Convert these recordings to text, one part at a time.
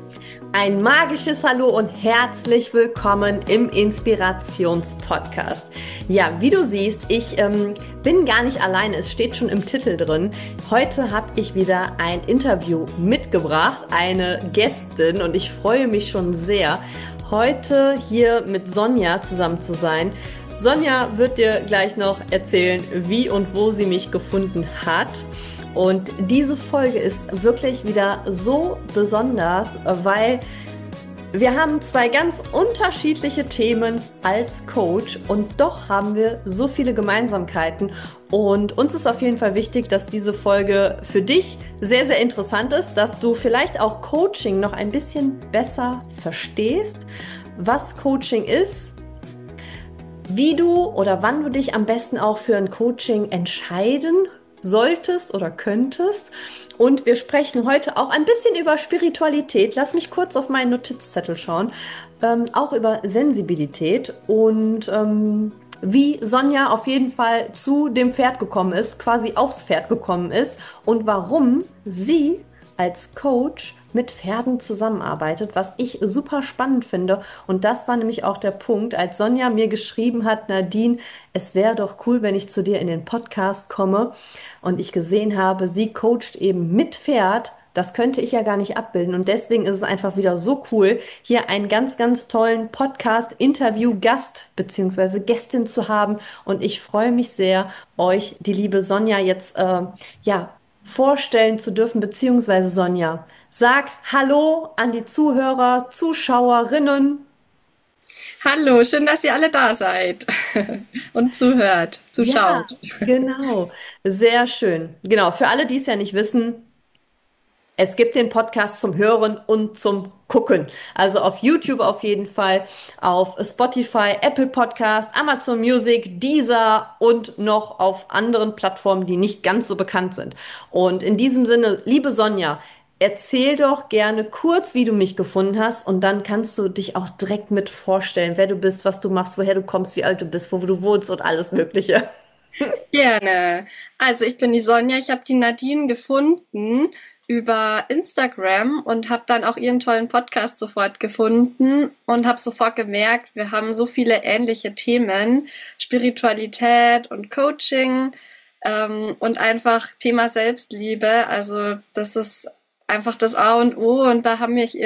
Ein magisches Hallo und herzlich willkommen im Inspirationspodcast. Ja, wie du siehst, ich bin gar nicht alleine, es steht schon im Titel drin. Heute habe ich wieder ein Interview mitgebracht, eine Gästin, und ich freue mich schon sehr, heute hier mit Sonja zusammen zu sein. Sonja wird dir gleich noch erzählen, wie und wo sie mich gefunden hat. Und diese Folge ist wirklich wieder so besonders, weil wir haben zwei ganz unterschiedliche Themen als Coach und doch haben wir so viele Gemeinsamkeiten. Und uns ist auf jeden Fall wichtig, dass diese Folge für dich sehr, sehr interessant ist, dass du vielleicht auch Coaching noch ein bisschen besser verstehst, was Coaching ist, wie du oder wann du dich am besten auch für ein Coaching entscheiden solltest oder könntest. Und wir sprechen heute auch ein bisschen über Spiritualität. Lass mich kurz auf meinen Notizzettel schauen. Auch über Sensibilität und wie Sonja auf jeden Fall zu dem Pferd gekommen ist, quasi aufs Pferd gekommen ist und warum sie als Coach mit Pferden zusammenarbeitet, was ich super spannend finde. Und das war nämlich auch der Punkt, als Sonja mir geschrieben hat, Nadine, es wäre doch cool, wenn ich zu dir in den Podcast komme und ich gesehen habe, sie coacht eben mit Pferd. Das könnte ich ja gar nicht abbilden. Und deswegen ist es einfach wieder so cool, hier einen ganz, ganz tollen Podcast-Interview-Gast beziehungsweise Gästin zu haben. Und ich freue mich sehr, euch die liebe Sonja jetzt ja vorstellen zu dürfen, beziehungsweise Sonja. Sag Hallo an die Zuhörer, Zuschauerinnen. Hallo, schön, dass ihr alle da seid und zuhört, Ja, zuschaut. genau. Sehr schön. Genau, für alle, die es ja nicht wissen, es gibt den Podcast zum Hören und zum Gucken. Also auf YouTube auf jeden Fall, auf Spotify, Apple Podcast, Amazon Music, Deezer und noch auf anderen Plattformen, die nicht ganz so bekannt sind. Und in diesem Sinne, liebe Sonja, erzähl doch gerne kurz, wie du mich gefunden hast, und dann kannst du dich auch direkt mit vorstellen, wer du bist, was du machst, woher du kommst, wie alt du bist, wo du wohnst und alles Mögliche. Gerne. Also ich bin die Sonja, ich habe die Nadine gefunden über Instagram und habe dann auch ihren tollen Podcast sofort gefunden und habe sofort gemerkt, wir haben so viele ähnliche Themen, Spiritualität und Coaching und einfach Thema Selbstliebe. Also das ist einfach das A und O und da haben mich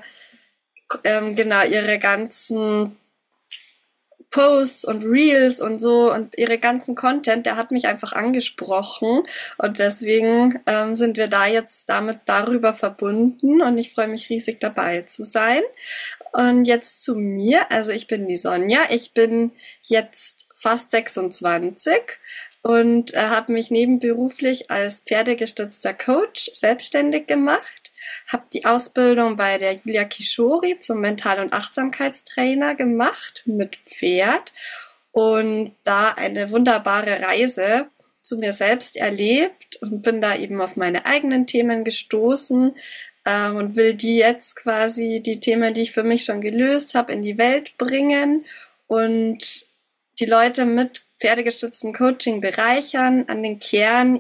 ihre ganzen Posts und Reels und so und ihre ganzen Content, der hat mich einfach angesprochen und deswegen sind wir da jetzt damit darüber verbunden und ich freue mich riesig dabei zu sein. Und jetzt zu mir, also ich bin die Sonja, ich bin jetzt fast 26 und habe mich nebenberuflich als pferdegestützter Coach selbstständig gemacht, habe die Ausbildung bei der Julia Kishori zum Mental- und Achtsamkeitstrainer gemacht mit Pferd und da eine wunderbare Reise zu mir selbst erlebt und bin da eben auf meine eigenen Themen gestoßen und will die jetzt quasi, die Themen, die ich für mich schon gelöst habe, in die Welt bringen und die Leute mit pferdegestütztem Coaching bereichern, an den Kern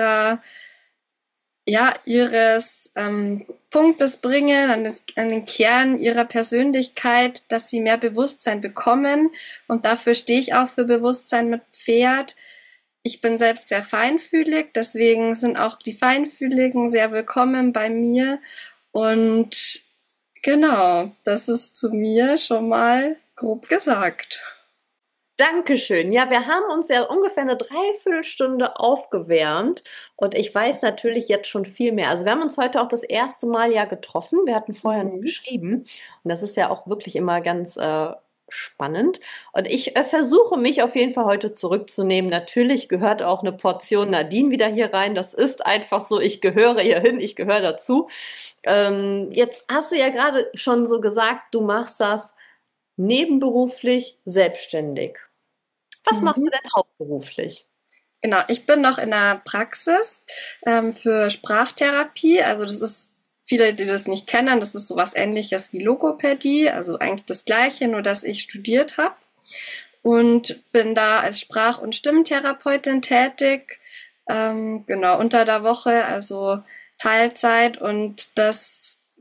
ihres Punktes bringen, an den Kern ihrer Persönlichkeit, dass sie mehr Bewusstsein bekommen. Und dafür stehe ich auch für Bewusstsein mit Pferd. Ich bin selbst sehr feinfühlig, deswegen sind auch die Feinfühligen sehr willkommen bei mir. Und genau, das ist zu mir schon mal grob gesagt. Dankeschön. Ja, wir haben uns ja ungefähr eine Dreiviertelstunde aufgewärmt und ich weiß natürlich jetzt schon viel mehr. Also wir haben uns heute auch das erste Mal ja getroffen. Wir hatten vorher noch Mhm. geschrieben und das ist ja auch wirklich immer ganz spannend. Und ich versuche mich auf jeden Fall heute zurückzunehmen. Natürlich gehört auch eine Portion Nadine wieder hier rein. Das ist einfach so. Ich gehöre hier hin, ich gehöre dazu. Jetzt hast du ja gerade schon so gesagt, du machst das nebenberuflich selbstständig. Was machst du Mhm. denn hauptberuflich? Genau, ich bin noch in der Praxis für Sprachtherapie. Also das ist, viele, die das nicht kennen, das ist sowas ähnliches wie Logopädie, also eigentlich das gleiche, nur dass ich studiert habe. Und bin da als Sprach- und Stimmtherapeutin tätig, genau, unter der Woche, also Teilzeit. Und das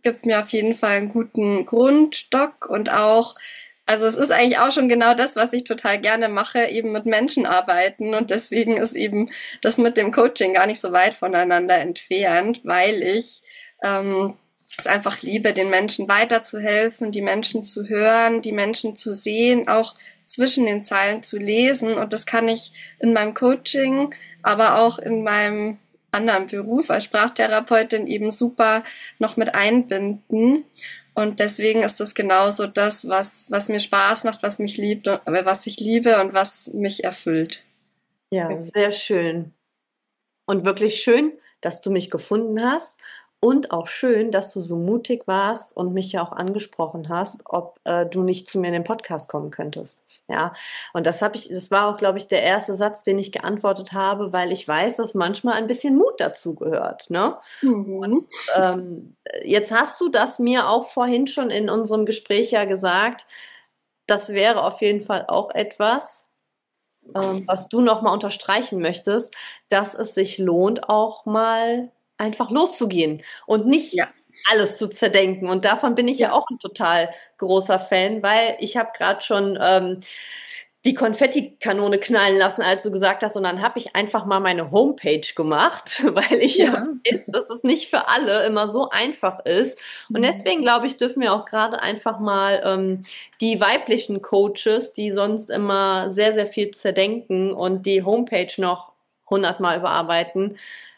gibt mir auf jeden Fall einen guten Grundstock und auch, also es ist eigentlich auch schon genau das, was ich total gerne mache, eben mit Menschen arbeiten und deswegen ist eben das mit dem Coaching gar nicht so weit voneinander entfernt, weil ich es einfach liebe, den Menschen weiterzuhelfen, die Menschen zu hören, die Menschen zu sehen, auch zwischen den Zeilen zu lesen. Und das kann ich in meinem Coaching, aber auch in meinem anderen Beruf als Sprachtherapeutin eben super noch mit einbinden. Und deswegen ist das genauso das, was mir Spaß macht, was mich liebt, was ich liebe und was mich erfüllt. Ja, sehr schön. Und wirklich schön, dass du mich gefunden hast. Und auch schön, dass du so mutig warst und mich ja auch angesprochen hast, ob du nicht zu mir in den Podcast kommen könntest. Ja, und das war auch, glaube ich, der erste Satz, den ich geantwortet habe, weil ich weiß, dass manchmal ein bisschen Mut dazu gehört, ne? Mhm. Jetzt hast du das mir auch vorhin schon in unserem Gespräch ja gesagt. Das wäre auf jeden Fall auch etwas, was du noch mal unterstreichen möchtest, dass es sich lohnt, auch mal einfach loszugehen und nicht Ja. alles zu zerdenken. Und davon bin ich ja Ja. auch ein total großer Fan, weil ich habe gerade schon die Konfettikanone knallen lassen, als du gesagt hast, und dann habe ich einfach mal meine Homepage gemacht, weil ich ja Ja. weiß, dass es nicht für alle immer so einfach ist. Und deswegen glaube ich, dürfen wir auch gerade einfach mal die weiblichen Coaches, die sonst immer sehr, sehr viel zerdenken und die Homepage noch 100-mal überarbeiten,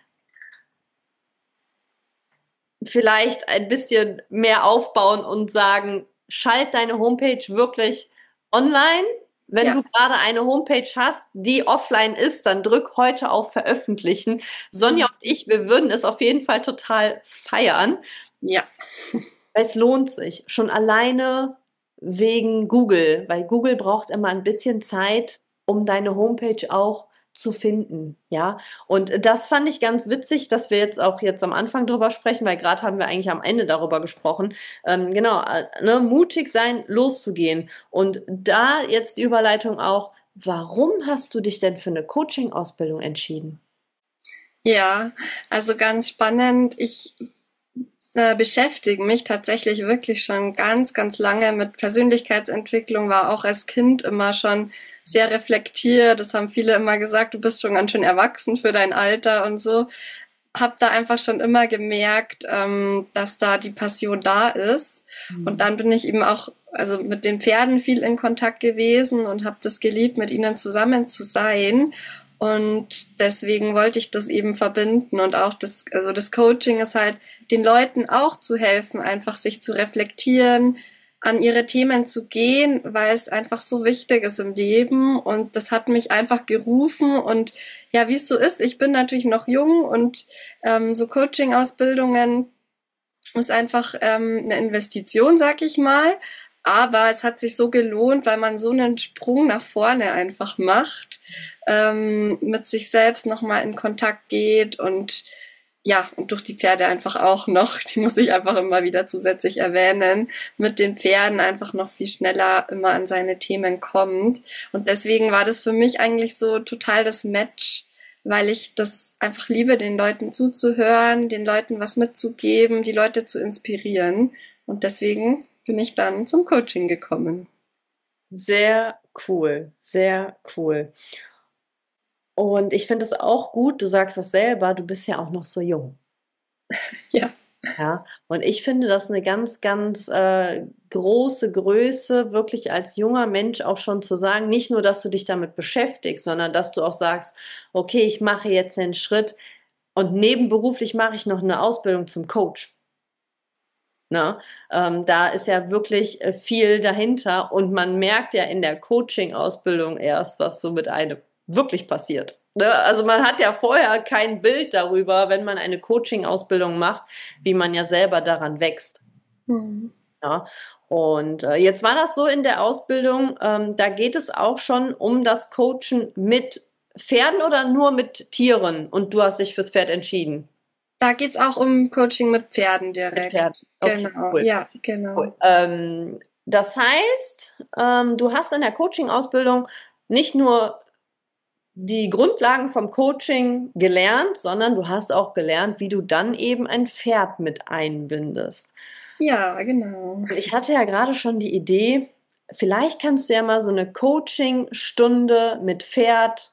vielleicht ein bisschen mehr aufbauen und sagen, schalt deine Homepage wirklich online. Wenn Ja. du gerade eine Homepage hast, die offline ist, dann drück heute auf Veröffentlichen. Sonja und ich, wir würden es auf jeden Fall total feiern, Ja. weil es lohnt sich. Schon alleine wegen Google, weil Google braucht immer ein bisschen Zeit, um deine Homepage auch zu finden, ja. Und das fand ich ganz witzig, dass wir jetzt am Anfang drüber sprechen, weil gerade haben wir eigentlich am Ende darüber gesprochen. Genau, ne, mutig sein, loszugehen. Und da jetzt die Überleitung auch, warum hast du dich denn für eine Coaching-Ausbildung entschieden? Ja, also ganz spannend. Ich beschäftige mich tatsächlich wirklich schon ganz, ganz lange mit Persönlichkeitsentwicklung, war auch als Kind immer schon sehr reflektiert. Das haben viele immer gesagt, du bist schon ganz schön erwachsen für dein Alter und so. Hab da einfach schon immer gemerkt, dass da die Passion da ist. Und dann bin ich eben auch also mit den Pferden viel in Kontakt gewesen und habe das geliebt, mit ihnen zusammen zu sein. Und deswegen wollte ich das eben verbinden und auch also das Coaching ist halt den Leuten auch zu helfen, einfach sich zu reflektieren, an ihre Themen zu gehen, weil es einfach so wichtig ist im Leben und das hat mich einfach gerufen und ja, wie es so ist, ich bin natürlich noch jung und so Coaching-Ausbildungen ist einfach eine Investition, sag ich mal, aber es hat sich so gelohnt, weil man so einen Sprung nach vorne einfach macht, mit sich selbst nochmal in Kontakt geht und ja, und durch die Pferde einfach auch noch, die muss ich einfach immer wieder zusätzlich erwähnen, mit den Pferden einfach noch viel schneller immer an seine Themen kommt. Und deswegen war das für mich eigentlich so total das Match, weil ich das einfach liebe, den Leuten zuzuhören, den Leuten was mitzugeben, die Leute zu inspirieren. Und deswegen bin ich dann zum Coaching gekommen. Sehr cool, sehr cool. Und ich finde es auch gut, du sagst das selber, du bist ja auch noch so jung. Ja. Ja, und ich finde das eine ganz, ganz große Größe, wirklich als junger Mensch auch schon zu sagen, nicht nur, dass du dich damit beschäftigst, sondern dass du auch sagst, okay, ich mache jetzt den Schritt und nebenberuflich mache ich noch eine Ausbildung zum Coach. Ne? Da ist ja wirklich viel dahinter und man merkt ja in der Coaching-Ausbildung erst, was so mit einem wirklich passiert. Ne? Also man hat ja vorher kein Bild darüber, wenn man eine Coaching-Ausbildung macht, wie man ja selber daran wächst. Mhm. Ja? Und jetzt war das so in der Ausbildung, da geht es auch schon um das Coachen mit Pferden oder nur mit Tieren und du hast dich fürs Pferd entschieden. Da geht's auch um Coaching mit Pferden Mit direkt. Pferd. Okay, Genau, cool. ja, genau. Cool. Das heißt, du hast in der Coaching-Ausbildung nicht nur die Grundlagen vom Coaching gelernt, sondern du hast auch gelernt, wie du dann eben ein Pferd mit einbindest. Ja, genau. Ich hatte ja gerade schon die Idee, vielleicht kannst du ja mal so eine Coaching-Stunde mit Pferd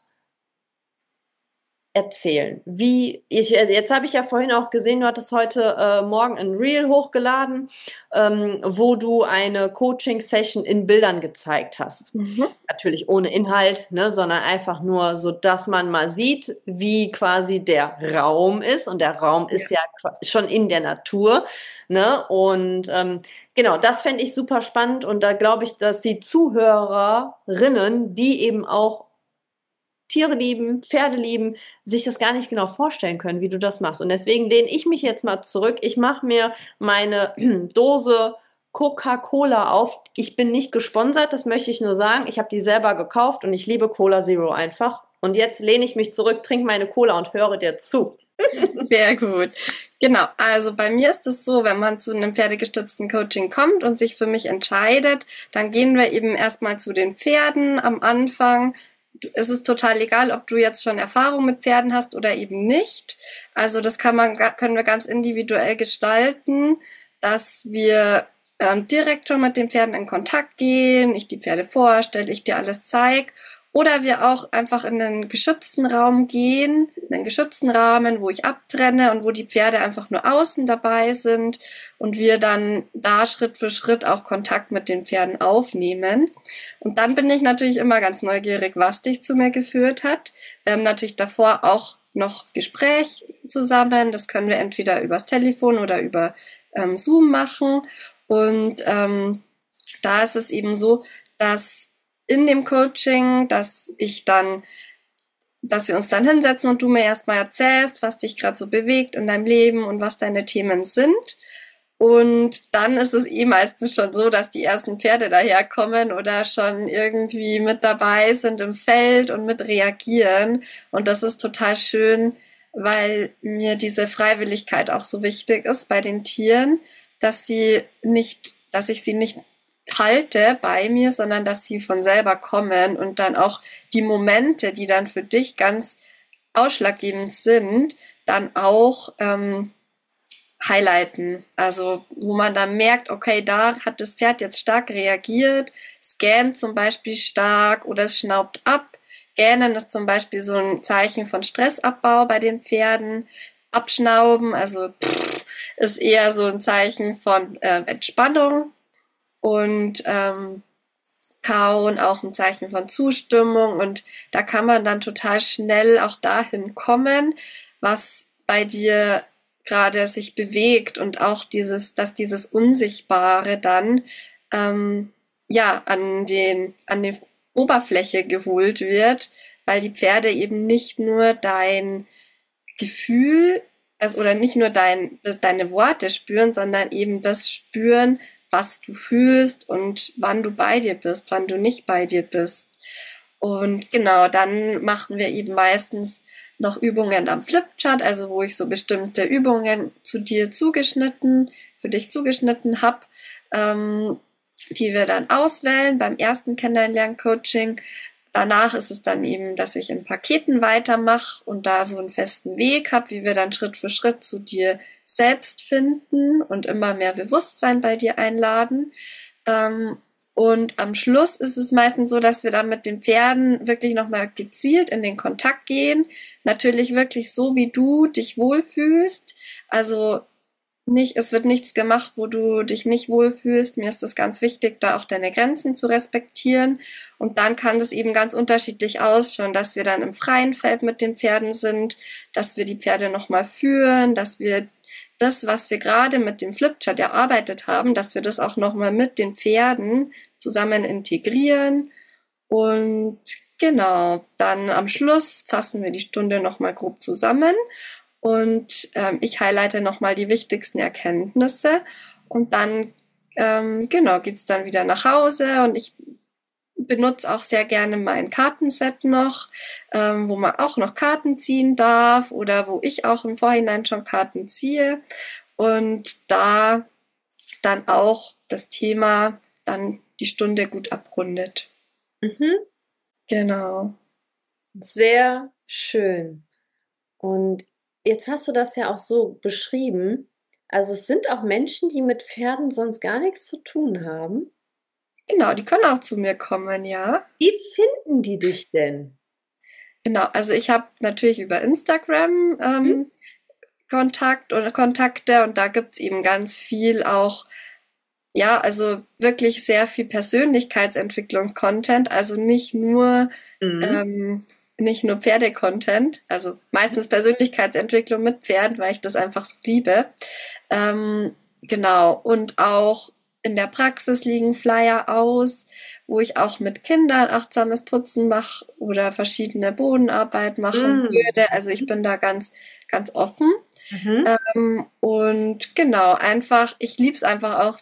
erzählen. Jetzt habe ich ja vorhin auch gesehen, du hattest heute Morgen ein Reel hochgeladen, wo du eine Coaching-Session in Bildern gezeigt hast. Mhm. Natürlich ohne Inhalt, ne, sondern einfach nur so, dass man mal sieht, wie quasi der Raum ist. Und der Raum Ja. ist ja schon in der Natur, ne? Und genau, das fände ich super spannend. Und da glaube ich, dass die Zuhörerinnen, die eben auch Tiere lieben, Pferde lieben, sich das gar nicht genau vorstellen können, wie du das machst. Und deswegen lehne ich mich jetzt mal zurück. Ich mache mir meine Dose Coca-Cola auf. Ich bin nicht gesponsert, das möchte ich nur sagen. Ich habe die selber gekauft und ich liebe Cola Zero einfach. Und jetzt lehne ich mich zurück, trinke meine Cola und höre dir zu. Sehr gut. Genau, also bei mir ist es so, wenn man zu einem pferdegestützten Coaching kommt und sich für mich entscheidet, dann gehen wir eben erstmal zu den Pferden am Anfang. Es ist total egal, ob du jetzt schon Erfahrung mit Pferden hast oder eben nicht. Also das können wir ganz individuell gestalten, dass wir direkt schon mit den Pferden in Kontakt gehen, ich die Pferde vorstelle, ich dir alles zeige. Oder wir auch einfach in einen geschützten Raum gehen, in einen geschützten Rahmen, wo ich abtrenne und wo die Pferde einfach nur außen dabei sind und wir dann da Schritt für Schritt auch Kontakt mit den Pferden aufnehmen. Und dann bin ich natürlich immer ganz neugierig, was dich zu mir geführt hat. Wir haben natürlich davor auch noch Gespräch zusammen. Das können wir entweder übers Telefon oder über Zoom machen. Und da ist es eben so, dass in dem Coaching, dass wir uns dann hinsetzen und du mir erstmal erzählst, was dich gerade so bewegt in deinem Leben und was deine Themen sind. Und dann ist es meistens schon so, dass die ersten Pferde daherkommen oder schon irgendwie mit dabei sind im Feld und mit reagieren. Und das ist total schön, weil mir diese Freiwilligkeit auch so wichtig ist bei den Tieren, dass ich sie nicht halte bei mir, sondern dass sie von selber kommen und dann auch die Momente, die dann für dich ganz ausschlaggebend sind, dann auch highlighten. Also wo man dann merkt, okay, da hat das Pferd jetzt stark reagiert, scannt zum Beispiel stark oder es schnaubt ab. Gähnen ist zum Beispiel so ein Zeichen von Stressabbau bei den Pferden. Abschnauben, also ist eher so ein Zeichen von Entspannung. Und Kauen auch ein Zeichen von Zustimmung. Und da kann man dann total schnell auch dahin kommen, was bei dir gerade sich bewegt und auch dass dieses Unsichtbare dann ja an den Oberfläche geholt wird, weil die Pferde eben nicht nur dein Gefühl, also oder nicht nur deine Worte spüren, sondern eben das spüren, was du fühlst und wann du bei dir bist, wann du nicht bei dir bist. Und genau, dann machen wir eben meistens noch Übungen am Flipchart, also wo ich so bestimmte Übungen für dich zugeschnitten habe, die wir dann auswählen beim ersten Kennenlernen-Coaching. Danach ist es dann eben, dass ich in Paketen weitermache und da so einen festen Weg habe, wie wir dann Schritt für Schritt zu dir selbst finden und immer mehr Bewusstsein bei dir einladen. Und am Schluss ist es meistens so, dass wir dann mit den Pferden wirklich nochmal gezielt in den Kontakt gehen. Natürlich wirklich so, wie du dich wohlfühlst. Also es wird nichts gemacht, wo du dich nicht wohlfühlst. Mir ist es ganz wichtig, da auch deine Grenzen zu respektieren. Und dann kann das eben ganz unterschiedlich ausschauen, dass wir dann im freien Feld mit den Pferden sind, dass wir die Pferde nochmal führen, dass wir das, was wir gerade mit dem Flipchart erarbeitet haben, dass wir das auch nochmal mit den Pferden zusammen integrieren. Und genau, dann am Schluss fassen wir die Stunde nochmal grob zusammen und ich highlighte nochmal die wichtigsten Erkenntnisse und dann genau geht's dann wieder nach Hause und ich benutze auch sehr gerne mein Kartenset noch, wo man auch noch Karten ziehen darf oder wo ich auch im Vorhinein schon Karten ziehe und da dann auch das Thema dann die Stunde gut abrundet. Mhm. Genau. Sehr schön. Und jetzt hast du das ja auch so beschrieben, Also es sind auch Menschen, die mit Pferden sonst gar nichts zu tun haben. Genau, die können auch zu mir kommen, ja. Wie finden die dich denn? Genau, also ich habe natürlich über Instagram Hm? Kontakt oder Kontakte und da gibt's eben ganz viel auch, ja, also wirklich sehr viel Persönlichkeitsentwicklungskontent, also Mhm. ähm, nicht nur Pferdecontent, also meistens Persönlichkeitsentwicklung mit Pferden, weil ich das einfach so liebe. Genau, und auch in der Praxis liegen Flyer aus, wo ich auch mit Kindern achtsames Putzen mache oder verschiedene Bodenarbeit machen Mhm. würde. Also ich bin da ganz offen. Mhm. Und genau, einfach, ich liebe es einfach auch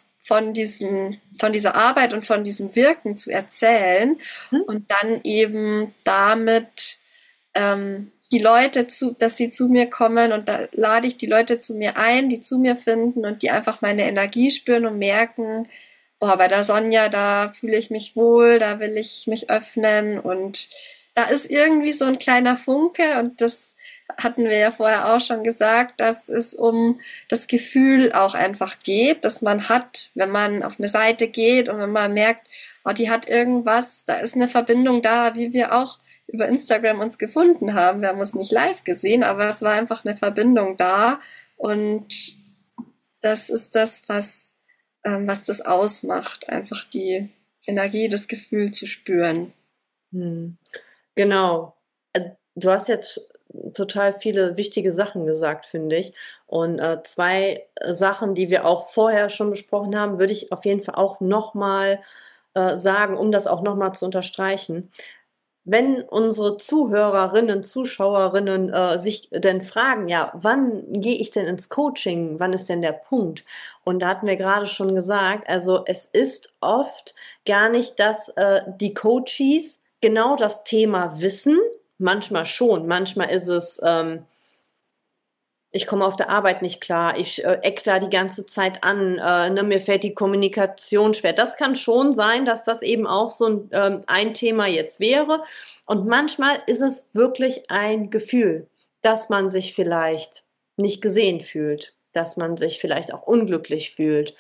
von dieser Arbeit und von diesem Wirken zu erzählen Mhm. und dann eben damit die Leute dass sie zu mir kommen und da lade ich die Leute zu mir ein, die zu mir finden und die einfach meine Energie spüren und merken, oh, bei der Sonja, da fühle ich mich wohl, da will ich mich öffnen und da ist irgendwie so ein kleiner Funke und das hatten wir ja vorher auch schon gesagt, dass es um das Gefühl auch einfach geht, dass man hat, wenn man auf eine Seite geht und wenn man merkt, oh, die hat irgendwas, da ist eine Verbindung da, wie wir auch über Instagram uns gefunden haben. Wir haben uns nicht live gesehen, aber es war einfach eine Verbindung da und das ist das, was das ausmacht, einfach die Energie, das Gefühl zu spüren. Mhm. Genau. Du hast jetzt total viele wichtige Sachen gesagt, finde ich. Und zwei Sachen, die wir auch vorher schon besprochen haben, würde ich auf jeden Fall auch nochmal sagen, um das auch nochmal zu unterstreichen. Wenn unsere Zuhörerinnen, Zuschauerinnen sich denn fragen, ja, wann gehe ich denn ins Coaching? Wann ist denn der Punkt? Und da hatten wir gerade schon gesagt, also es ist oft gar nicht, dass die Coaches genau das Thema wissen. Manchmal schon, manchmal ist es ich komme auf der Arbeit nicht klar, ich eck da die ganze Zeit an, ne, mir fällt die Kommunikation schwer. Das kann schon sein, dass das eben auch so ein Thema jetzt wäre. Und manchmal ist es wirklich ein Gefühl, dass man sich vielleicht nicht gesehen fühlt, dass man sich vielleicht auch unglücklich fühlt,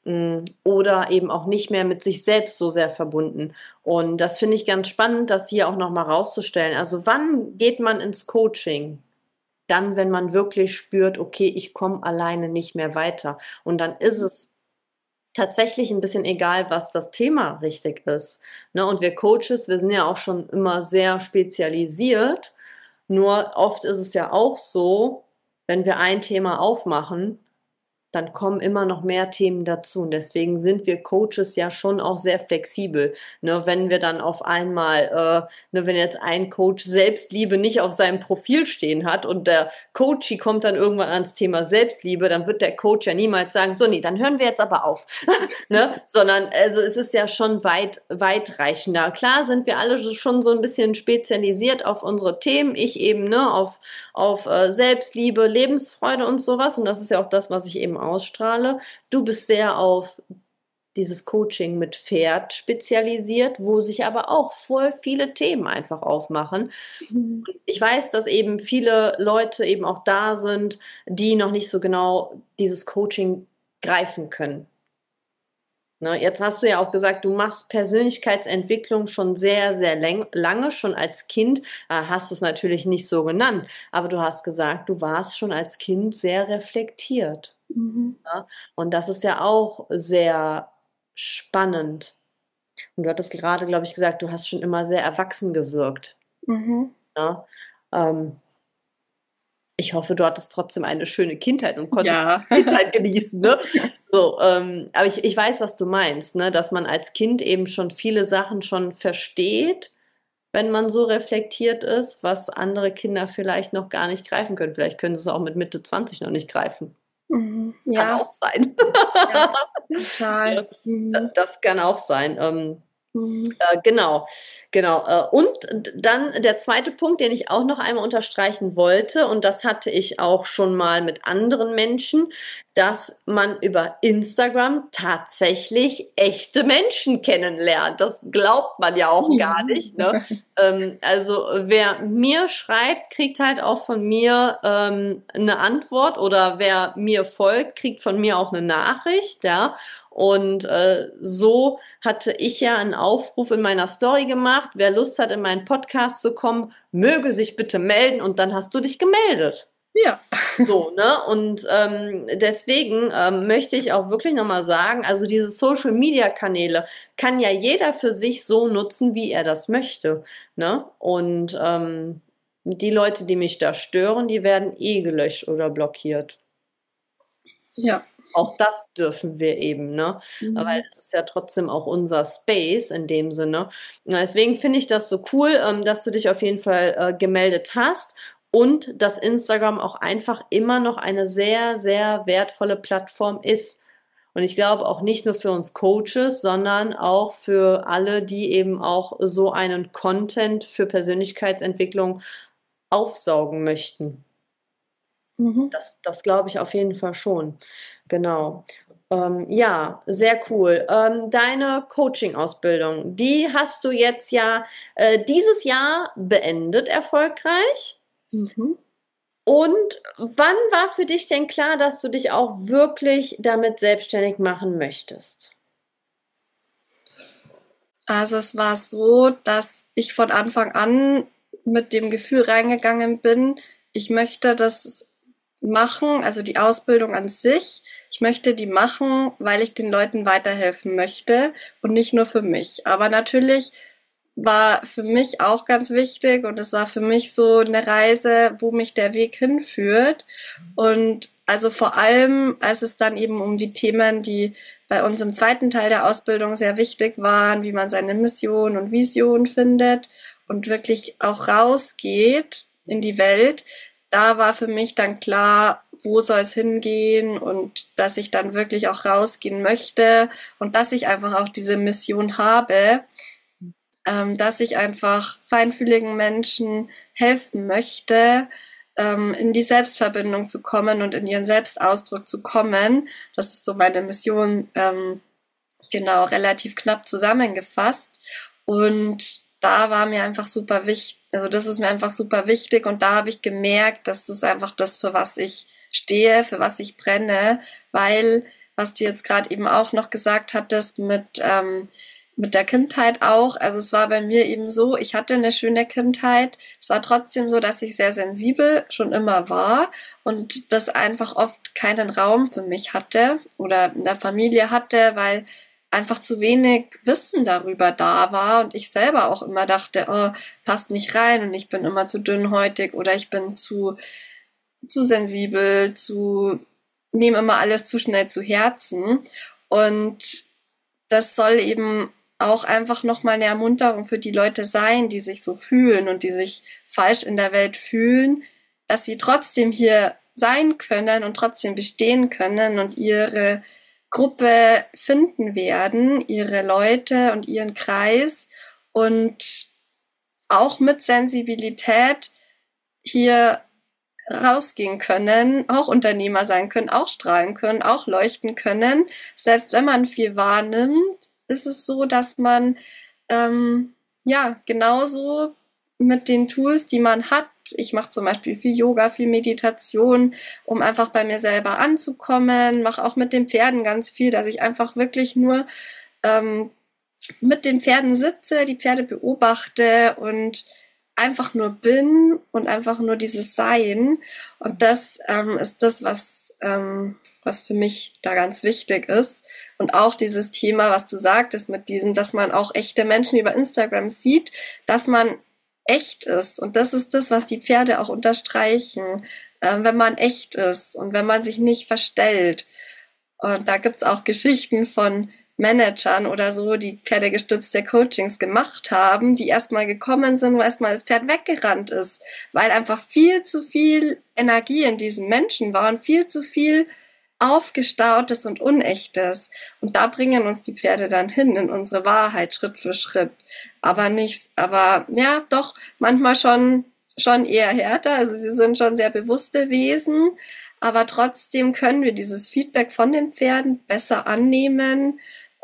oder eben auch nicht mehr mit sich selbst so sehr verbunden. Und das finde ich ganz spannend, das hier auch nochmal rauszustellen. Also wann geht man ins Coaching? Dann, wenn man wirklich spürt, okay, ich komme alleine nicht mehr weiter. Und dann ist es tatsächlich ein bisschen egal, was das Thema richtig ist. Ne? Und wir Coaches, wir sind ja auch schon immer sehr spezialisiert. Nur oft ist es ja auch so, wenn wir ein Thema aufmachen, dann kommen immer noch mehr Themen dazu. Und deswegen sind wir Coaches ja schon auch sehr flexibel. Ne, wenn wir dann auf einmal, ne, wenn jetzt ein Coach Selbstliebe nicht auf seinem Profil stehen hat und der Coachie kommt dann irgendwann ans Thema Selbstliebe, dann wird der Coach ja niemals sagen, so, nee, dann hören wir jetzt aber auf. Ne? Sondern also es ist ja schon weitreichender. Klar sind wir alle schon so ein bisschen spezialisiert auf unsere Themen. Ich eben, ne, auf Selbstliebe, Lebensfreude und sowas. Und das ist ja auch das, was ich eben ausstrahle. Du bist sehr auf dieses Coaching mit Pferd spezialisiert, wo sich aber auch voll viele Themen einfach aufmachen. Mhm. Ich weiß, dass eben viele Leute eben auch da sind, die noch nicht so genau dieses Coaching greifen können. Ne, jetzt hast du ja auch gesagt, du machst Persönlichkeitsentwicklung schon sehr, sehr lange, schon als Kind. Hast du es natürlich nicht so genannt, aber du hast gesagt, du warst schon als Kind sehr reflektiert. Mhm. Ne? Und das ist ja auch sehr spannend. Und du hattest gerade, glaube ich, gesagt, du hast schon immer sehr erwachsen gewirkt. Mhm. Ne? Ähm, Ich hoffe, du hattest trotzdem eine schöne Kindheit und konntest Ja. die Kindheit genießen, ne? So, aber ich weiß, was du meinst, ne? Dass man als Kind eben schon viele Sachen schon versteht, wenn man so reflektiert ist, was andere Kinder vielleicht noch gar nicht greifen können. Vielleicht können sie es auch mit Mitte 20 noch nicht greifen. Mhm. Kann Ja, auch sein. ja, total. Ja, Mhm. das kann auch sein. Genau, genau. Und dann der zweite Punkt, den ich auch noch einmal unterstreichen wollte, und das hatte ich auch schon mal mit anderen Menschen, dass man über Instagram tatsächlich echte Menschen kennenlernt. Das glaubt man ja auch gar nicht, ne? Also wer mir schreibt, kriegt halt auch von mir eine Antwort, oder wer mir folgt, kriegt von mir auch eine Nachricht, ja. Und so hatte ich ja einen Aufruf in meiner Story gemacht: Wer Lust hat, in meinen Podcast zu kommen, möge sich bitte melden. Und dann hast du dich gemeldet. Ja. So, ne? Und deswegen möchte ich auch wirklich nochmal sagen, also diese Social-Media-Kanäle kann ja jeder für sich so nutzen, wie er das möchte, ne? Und die Leute, die mich da stören, die werden eh gelöscht oder blockiert. Ja. Auch das dürfen wir eben, ne? Weil es ist ja trotzdem auch unser Space in dem Sinne. Na, deswegen finde ich das so cool, dass du dich auf jeden Fall gemeldet hast, und dass Instagram auch einfach immer noch eine sehr, sehr wertvolle Plattform ist. Und ich glaube auch nicht nur für uns Coaches, sondern auch für alle, die eben auch so einen Content für Persönlichkeitsentwicklung aufsaugen möchten. Mhm. Das glaube ich auf jeden Fall schon. Genau. Ja, sehr cool. Deine Coaching-Ausbildung, die hast du jetzt ja dieses Jahr beendet, erfolgreich. Mhm. Und wann war für dich denn klar, dass du dich auch wirklich damit selbstständig machen möchtest? Also es war so, dass ich von Anfang an mit dem Gefühl reingegangen bin, ich möchte das machen, also die Ausbildung an sich. Ich möchte die machen, weil ich den Leuten weiterhelfen möchte und nicht nur für mich. Aber natürlich war für mich auch ganz wichtig, und es war für mich so eine Reise, wo mich der Weg hinführt. Und also vor allem, als es dann eben um die Themen, die bei uns im zweiten Teil der Ausbildung sehr wichtig waren, wie man seine Mission und Vision findet und wirklich auch rausgeht in die Welt, da war für mich dann klar, wo soll es hingehen, und dass ich dann wirklich auch rausgehen möchte und dass ich einfach auch diese Mission habe, dass ich einfach feinfühligen Menschen helfen möchte, in die Selbstverbindung zu kommen und in ihren Selbstausdruck zu kommen. Das ist so meine Mission, genau, relativ knapp zusammengefasst. Und da war mir einfach super wichtig, also das ist mir einfach super wichtig, und da habe ich gemerkt, dass das einfach das, für was ich stehe, für was ich brenne, weil, was du jetzt gerade eben auch noch gesagt hattest mit der Kindheit auch. Also es war bei mir eben so, ich hatte eine schöne Kindheit. Es war trotzdem so, dass ich sehr sensibel schon immer war und das einfach oft keinen Raum für mich hatte oder in der Familie hatte, weil einfach zu wenig Wissen darüber da war und ich selber auch immer dachte, oh, passt nicht rein, und ich bin immer zu dünnhäutig oder ich bin zu sensibel, nehme immer alles zu schnell zu Herzen, und das soll eben auch einfach nochmal eine Ermunterung für die Leute sein, die sich so fühlen und die sich falsch in der Welt fühlen, dass sie trotzdem hier sein können und trotzdem bestehen können und ihre Gruppe finden werden, ihre Leute und ihren Kreis, und auch mit Sensibilität hier rausgehen können, auch Unternehmer sein können, auch strahlen können, auch leuchten können. Selbst wenn man viel wahrnimmt, ist es so, dass man ja genauso mit den Tools, die man hat. Ich mache zum Beispiel viel Yoga, viel Meditation, um einfach bei mir selber anzukommen. Mache auch mit den Pferden ganz viel, dass ich einfach wirklich nur mit den Pferden sitze, die Pferde beobachte und einfach nur bin und einfach nur dieses Sein. Und das ist das, was für mich da ganz wichtig ist. Und auch dieses Thema, was du sagtest mit diesem, dass man auch echte Menschen über Instagram sieht, dass man echt ist. Und das ist das, was die Pferde auch unterstreichen, wenn man echt ist und wenn man sich nicht verstellt. Und da gibt's auch Geschichten von Managern oder so, die pferdegestützte Coachings gemacht haben, die erstmal gekommen sind, wo erstmal das Pferd weggerannt ist, weil einfach viel zu viel Energie in diesem Menschen war und viel zu viel Aufgestautes und Unechtes. Und da bringen uns die Pferde dann hin in unsere Wahrheit, Schritt für Schritt. Aber ja, doch, manchmal schon eher härter. Also sie sind schon sehr bewusste Wesen, aber trotzdem können wir dieses Feedback von den Pferden besser annehmen,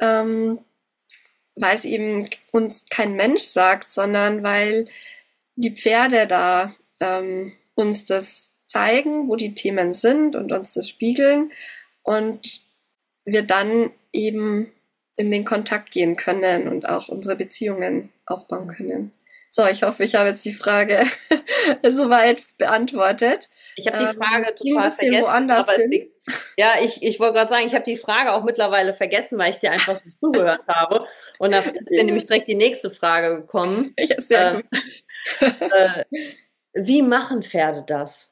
weil es eben uns kein Mensch sagt, sondern weil die Pferde da uns das zeigen, wo die Themen sind und uns das spiegeln und wir dann eben in den Kontakt gehen können und auch unsere Beziehungen aufbauen können. So, ich hoffe, ich habe jetzt die Frage soweit beantwortet. Ich habe die Frage Ein total bisschen vergessen. woanders Aber hin. ja, ich wollte gerade sagen, ich habe die Frage auch mittlerweile vergessen, weil ich dir einfach so zugehört habe. Und da ist mir nämlich direkt die nächste Frage gekommen. Ja, sehr gut. Wie machen Pferde das?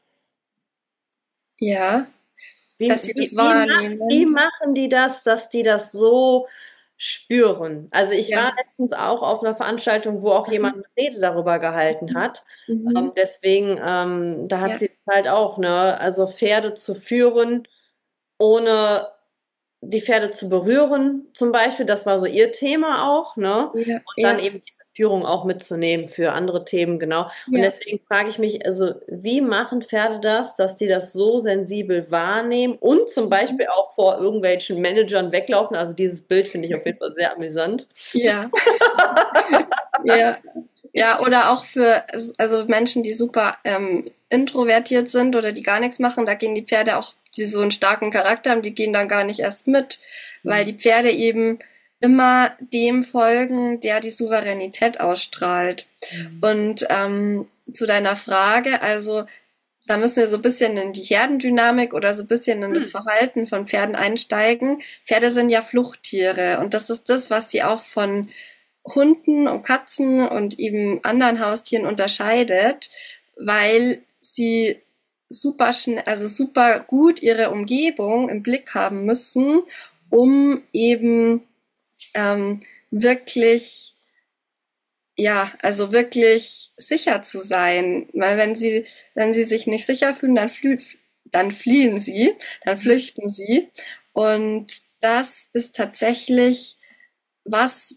Ja, Wie, dass sie das wie wahrnehmen. machen die das, dass die das so spüren? Also ich Ja. war letztens auch auf einer Veranstaltung, wo auch jemand eine Rede darüber gehalten hat. Mhm. Deswegen, da hat Ja. sie halt auch, ne, also Pferde zu führen, ohne die Pferde zu berühren, zum Beispiel, das war so ihr Thema auch, ne? Ja, Und dann ja, eben diese Führung auch mitzunehmen für andere Themen, genau. Und ja. deswegen frage ich mich, also wie machen Pferde das, dass die das so sensibel wahrnehmen und zum Beispiel auch vor irgendwelchen Managern weglaufen? Also dieses Bild finde ich auf jeden Fall sehr amüsant. Ja, ja. Ja, oder auch für also Menschen, die super introvertiert sind oder die gar nichts machen, da gehen die Pferde auch, die so einen starken Charakter haben, die gehen dann gar nicht erst mit, weil die Pferde eben immer dem folgen, der die Souveränität ausstrahlt. Und zu deiner Frage, also da müssen wir so ein bisschen in die Herdendynamik oder so ein bisschen in das Verhalten von Pferden einsteigen. Pferde sind ja Fluchttiere und das ist das, was sie auch von Hunden und Katzen und eben anderen Haustieren unterscheidet, weil sie super schnell, also super gut ihre Umgebung im Blick haben müssen, um eben wirklich, ja, also wirklich sicher zu sein. Weil wenn sie sich nicht sicher fühlen, dann fliehen sie, dann flüchten sie. Und das ist tatsächlich was,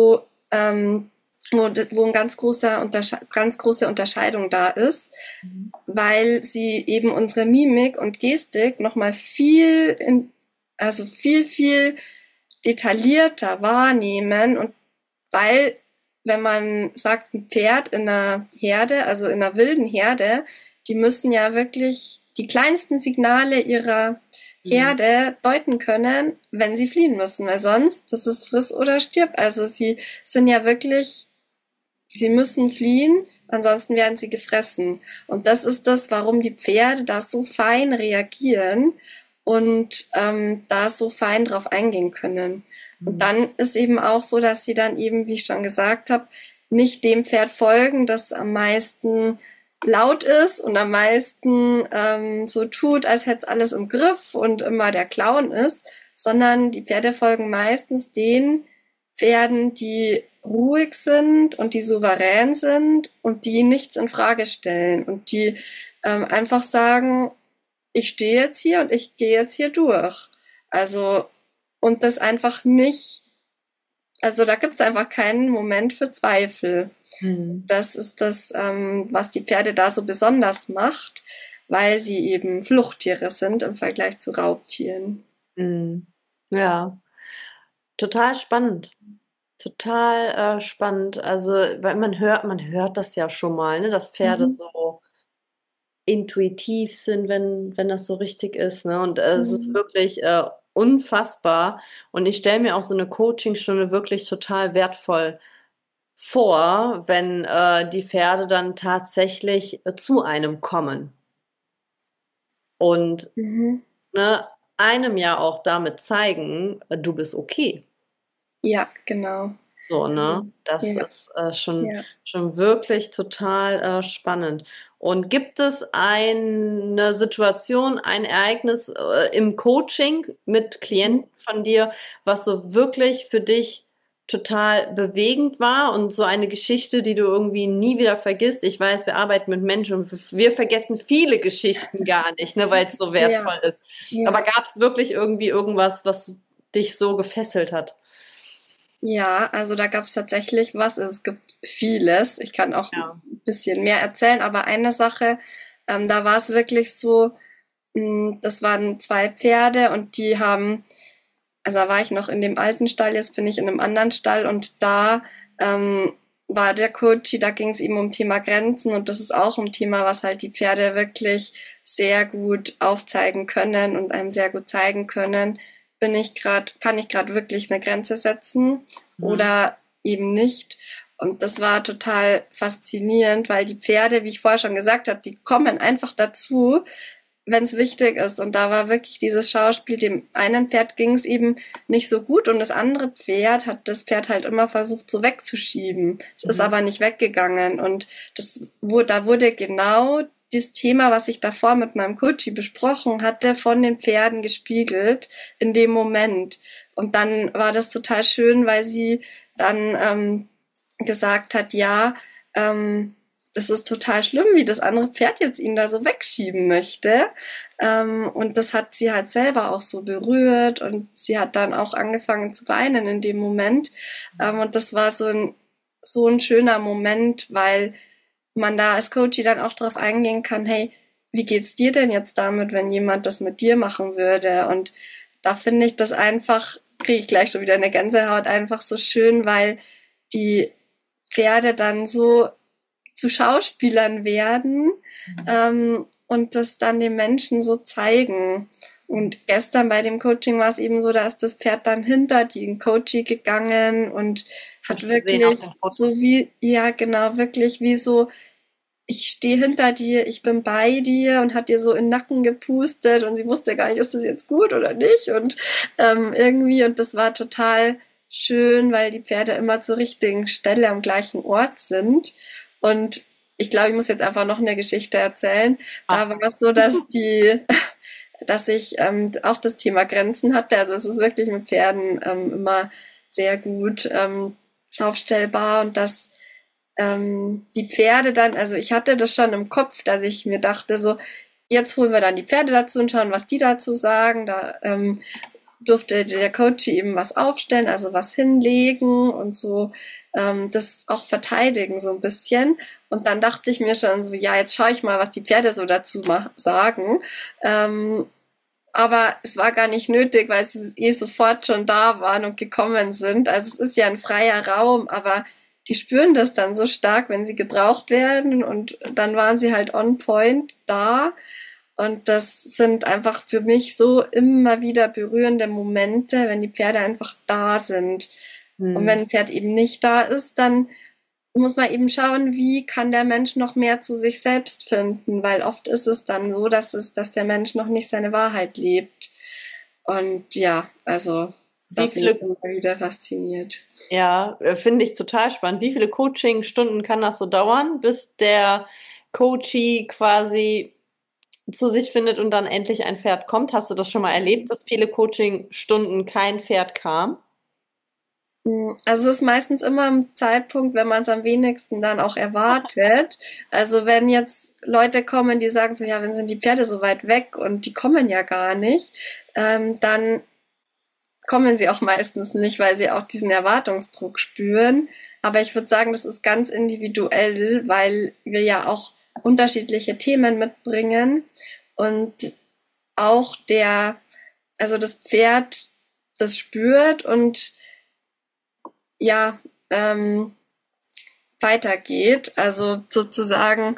wo eine ganz große Unterscheidung da ist, weil sie eben unsere Mimik und Gestik nochmal also viel detaillierter wahrnehmen und weil, wenn man sagt, ein Pferd in einer Herde, also in einer wilden Herde, die müssen ja wirklich die kleinsten Signale ihrer Herde deuten können, wenn sie fliehen müssen, weil sonst, das ist friss oder stirb. Also sie sind ja wirklich, sie müssen fliehen, ansonsten werden sie gefressen. Und das ist das, warum die Pferde da so fein reagieren und da so fein drauf eingehen können. Und dann ist eben auch so, dass sie dann eben, wie ich schon gesagt habe, nicht dem Pferd folgen, das am meisten laut ist und am meisten so tut, als hätte es alles im Griff und immer der Clown ist, sondern die Pferde folgen meistens den Pferden, die ruhig sind und die souverän sind und die nichts in Frage stellen und die einfach sagen, ich stehe jetzt hier und ich gehe jetzt hier durch. Also, und das einfach nicht, also da gibt es einfach keinen Moment für Zweifel. Das ist das, was die Pferde da so besonders macht, weil sie eben Fluchttiere sind im Vergleich zu Raubtieren. Ja, total spannend. Total spannend. Also, weil man hört das ja schon mal, ne, dass Pferde Mhm. so intuitiv sind, wenn das so richtig ist, ne? Und es ist Mhm. wirklich unfassbar. Und ich stelle mir auch so eine Coachingstunde wirklich total wertvoll vor, wenn die Pferde dann tatsächlich zu einem kommen und Mhm. ne, einem ja auch damit zeigen, du bist okay. Ja, genau. So, ne? Das Ja, ist ja. schon wirklich total spannend. Und gibt es eine Situation, ein Ereignis im Coaching mit Klienten von dir, was so wirklich für dich total bewegend war und so eine Geschichte, die du irgendwie nie wieder vergisst. Ich weiß, wir arbeiten mit Menschen und wir vergessen viele Geschichten gar nicht, ne, weil es so Ja, wertvoll ist. Aber ja. gab es wirklich irgendwie irgendwas, was dich so gefesselt hat? Ja, also da gab es tatsächlich was. Es gibt vieles. Ich kann auch Ja. ein bisschen mehr erzählen, aber eine Sache, da war es wirklich so, das waren zwei Pferde und die haben, also da war ich noch in dem alten Stall, jetzt bin ich in einem anderen Stall und da war der Coach, da ging es eben um Thema Grenzen und das ist auch ein Thema, was halt die Pferde wirklich sehr gut aufzeigen können und einem sehr gut zeigen können, kann ich gerade wirklich eine Grenze setzen Mhm. oder eben nicht. Und das war total faszinierend, weil die Pferde, wie ich vorher schon gesagt habe, die kommen einfach dazu, wenn es wichtig ist. Und da war wirklich dieses Schauspiel, dem einen Pferd ging es eben nicht so gut und das andere Pferd hat das Pferd halt immer versucht so wegzuschieben. Es ist Mhm. aber nicht weggegangen und da wurde genau das Thema, was ich davor mit meinem Coachie besprochen hatte, von den Pferden gespiegelt in dem Moment. Und dann war das total schön, weil sie dann gesagt hat, ja, das ist total schlimm, wie das andere Pferd jetzt ihn da so wegschieben möchte. Und das hat sie halt selber auch so berührt und sie hat dann auch angefangen zu weinen in dem Moment. Und das war so ein schöner Moment, weil man da als Coach dann auch drauf eingehen kann, hey, wie geht's dir denn jetzt damit, wenn jemand das mit dir machen würde? Und da finde ich das einfach, kriege ich gleich schon wieder eine Gänsehaut, einfach so schön, weil die Pferde dann so zu Schauspielern werden und das dann den Menschen so zeigen. Und gestern bei dem Coaching war es eben so, da ist das Pferd dann hinter den Coachie gegangen und Hab hat ich gesehen auf wirklich den so Fotos. wie, ja genau, wirklich wie so, ich stehe hinter dir, ich bin bei dir und hat dir so in den Nacken gepustet und sie wusste gar nicht, ist das jetzt gut oder nicht und irgendwie und das war total schön, weil die Pferde immer zur richtigen Stelle am gleichen Ort sind und ich glaube, ich muss jetzt einfach noch eine Geschichte erzählen. Da Ah. war es so, dass ich auch das Thema Grenzen hatte. Also es ist wirklich mit Pferden immer sehr gut aufstellbar und dass die Pferde dann, also ich hatte das schon im Kopf, dass ich mir dachte, so, jetzt holen wir dann die Pferde dazu und schauen, was die dazu sagen. Da durfte der Coach eben was aufstellen, also was hinlegen und so das auch verteidigen so ein bisschen. Und dann dachte ich mir schon so, ja, jetzt schaue ich mal, was die Pferde so dazu sagen. Aber es war gar nicht nötig, weil sie eh sofort schon da waren und gekommen sind. Also es ist ja ein freier Raum, aber die spüren das dann so stark, wenn sie gebraucht werden und dann waren sie halt on point da. Und das sind einfach für mich so immer wieder berührende Momente, wenn die Pferde einfach da sind. Und wenn Hm. ein Pferd eben nicht da ist, dann muss man eben schauen, wie kann der Mensch noch mehr zu sich selbst finden, weil oft ist es dann so, dass der Mensch noch nicht seine Wahrheit lebt. Und ja, also da Wie bin ich viele, immer wieder fasziniert. ja, finde ich total spannend. Wie viele Coaching-Stunden kann das so dauern, bis der Coachee quasi zu sich findet und dann endlich ein Pferd kommt? Hast du das schon mal erlebt, dass viele Coaching-Stunden kein Pferd kam? Also es ist meistens immer am Zeitpunkt, wenn man es am wenigsten dann auch erwartet. Also wenn jetzt Leute kommen, die sagen so, ja, wenn sind die Pferde so weit weg und die kommen ja gar nicht, dann kommen sie auch meistens nicht, weil sie auch diesen Erwartungsdruck spüren. Aber ich würde sagen, das ist ganz individuell, weil wir ja auch unterschiedliche Themen mitbringen und auch also das Pferd das spürt und ja, weitergeht. Also sozusagen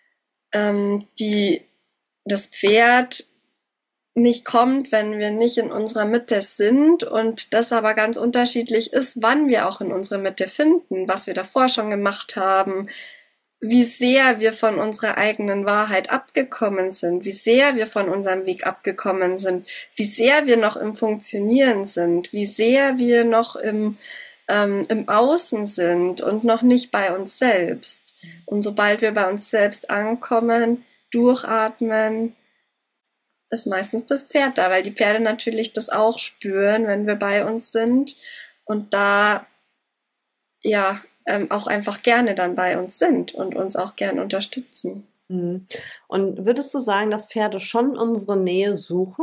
das Pferd nicht kommt, wenn wir nicht in unserer Mitte sind und das aber ganz unterschiedlich ist, wann wir auch in unserer Mitte finden, was wir davor schon gemacht haben, wie sehr wir von unserer eigenen Wahrheit abgekommen sind, wie sehr wir von unserem Weg abgekommen sind, wie sehr wir noch im Funktionieren sind, wie sehr wir noch im Außen sind und noch nicht bei uns selbst. Und sobald wir bei uns selbst ankommen, durchatmen, ist meistens das Pferd da, weil die Pferde natürlich das auch spüren, wenn wir bei uns sind. Und da ja, auch einfach gerne dann bei uns sind und uns auch gern unterstützen. Mhm. Und würdest du sagen, dass Pferde schon unsere Nähe suchen?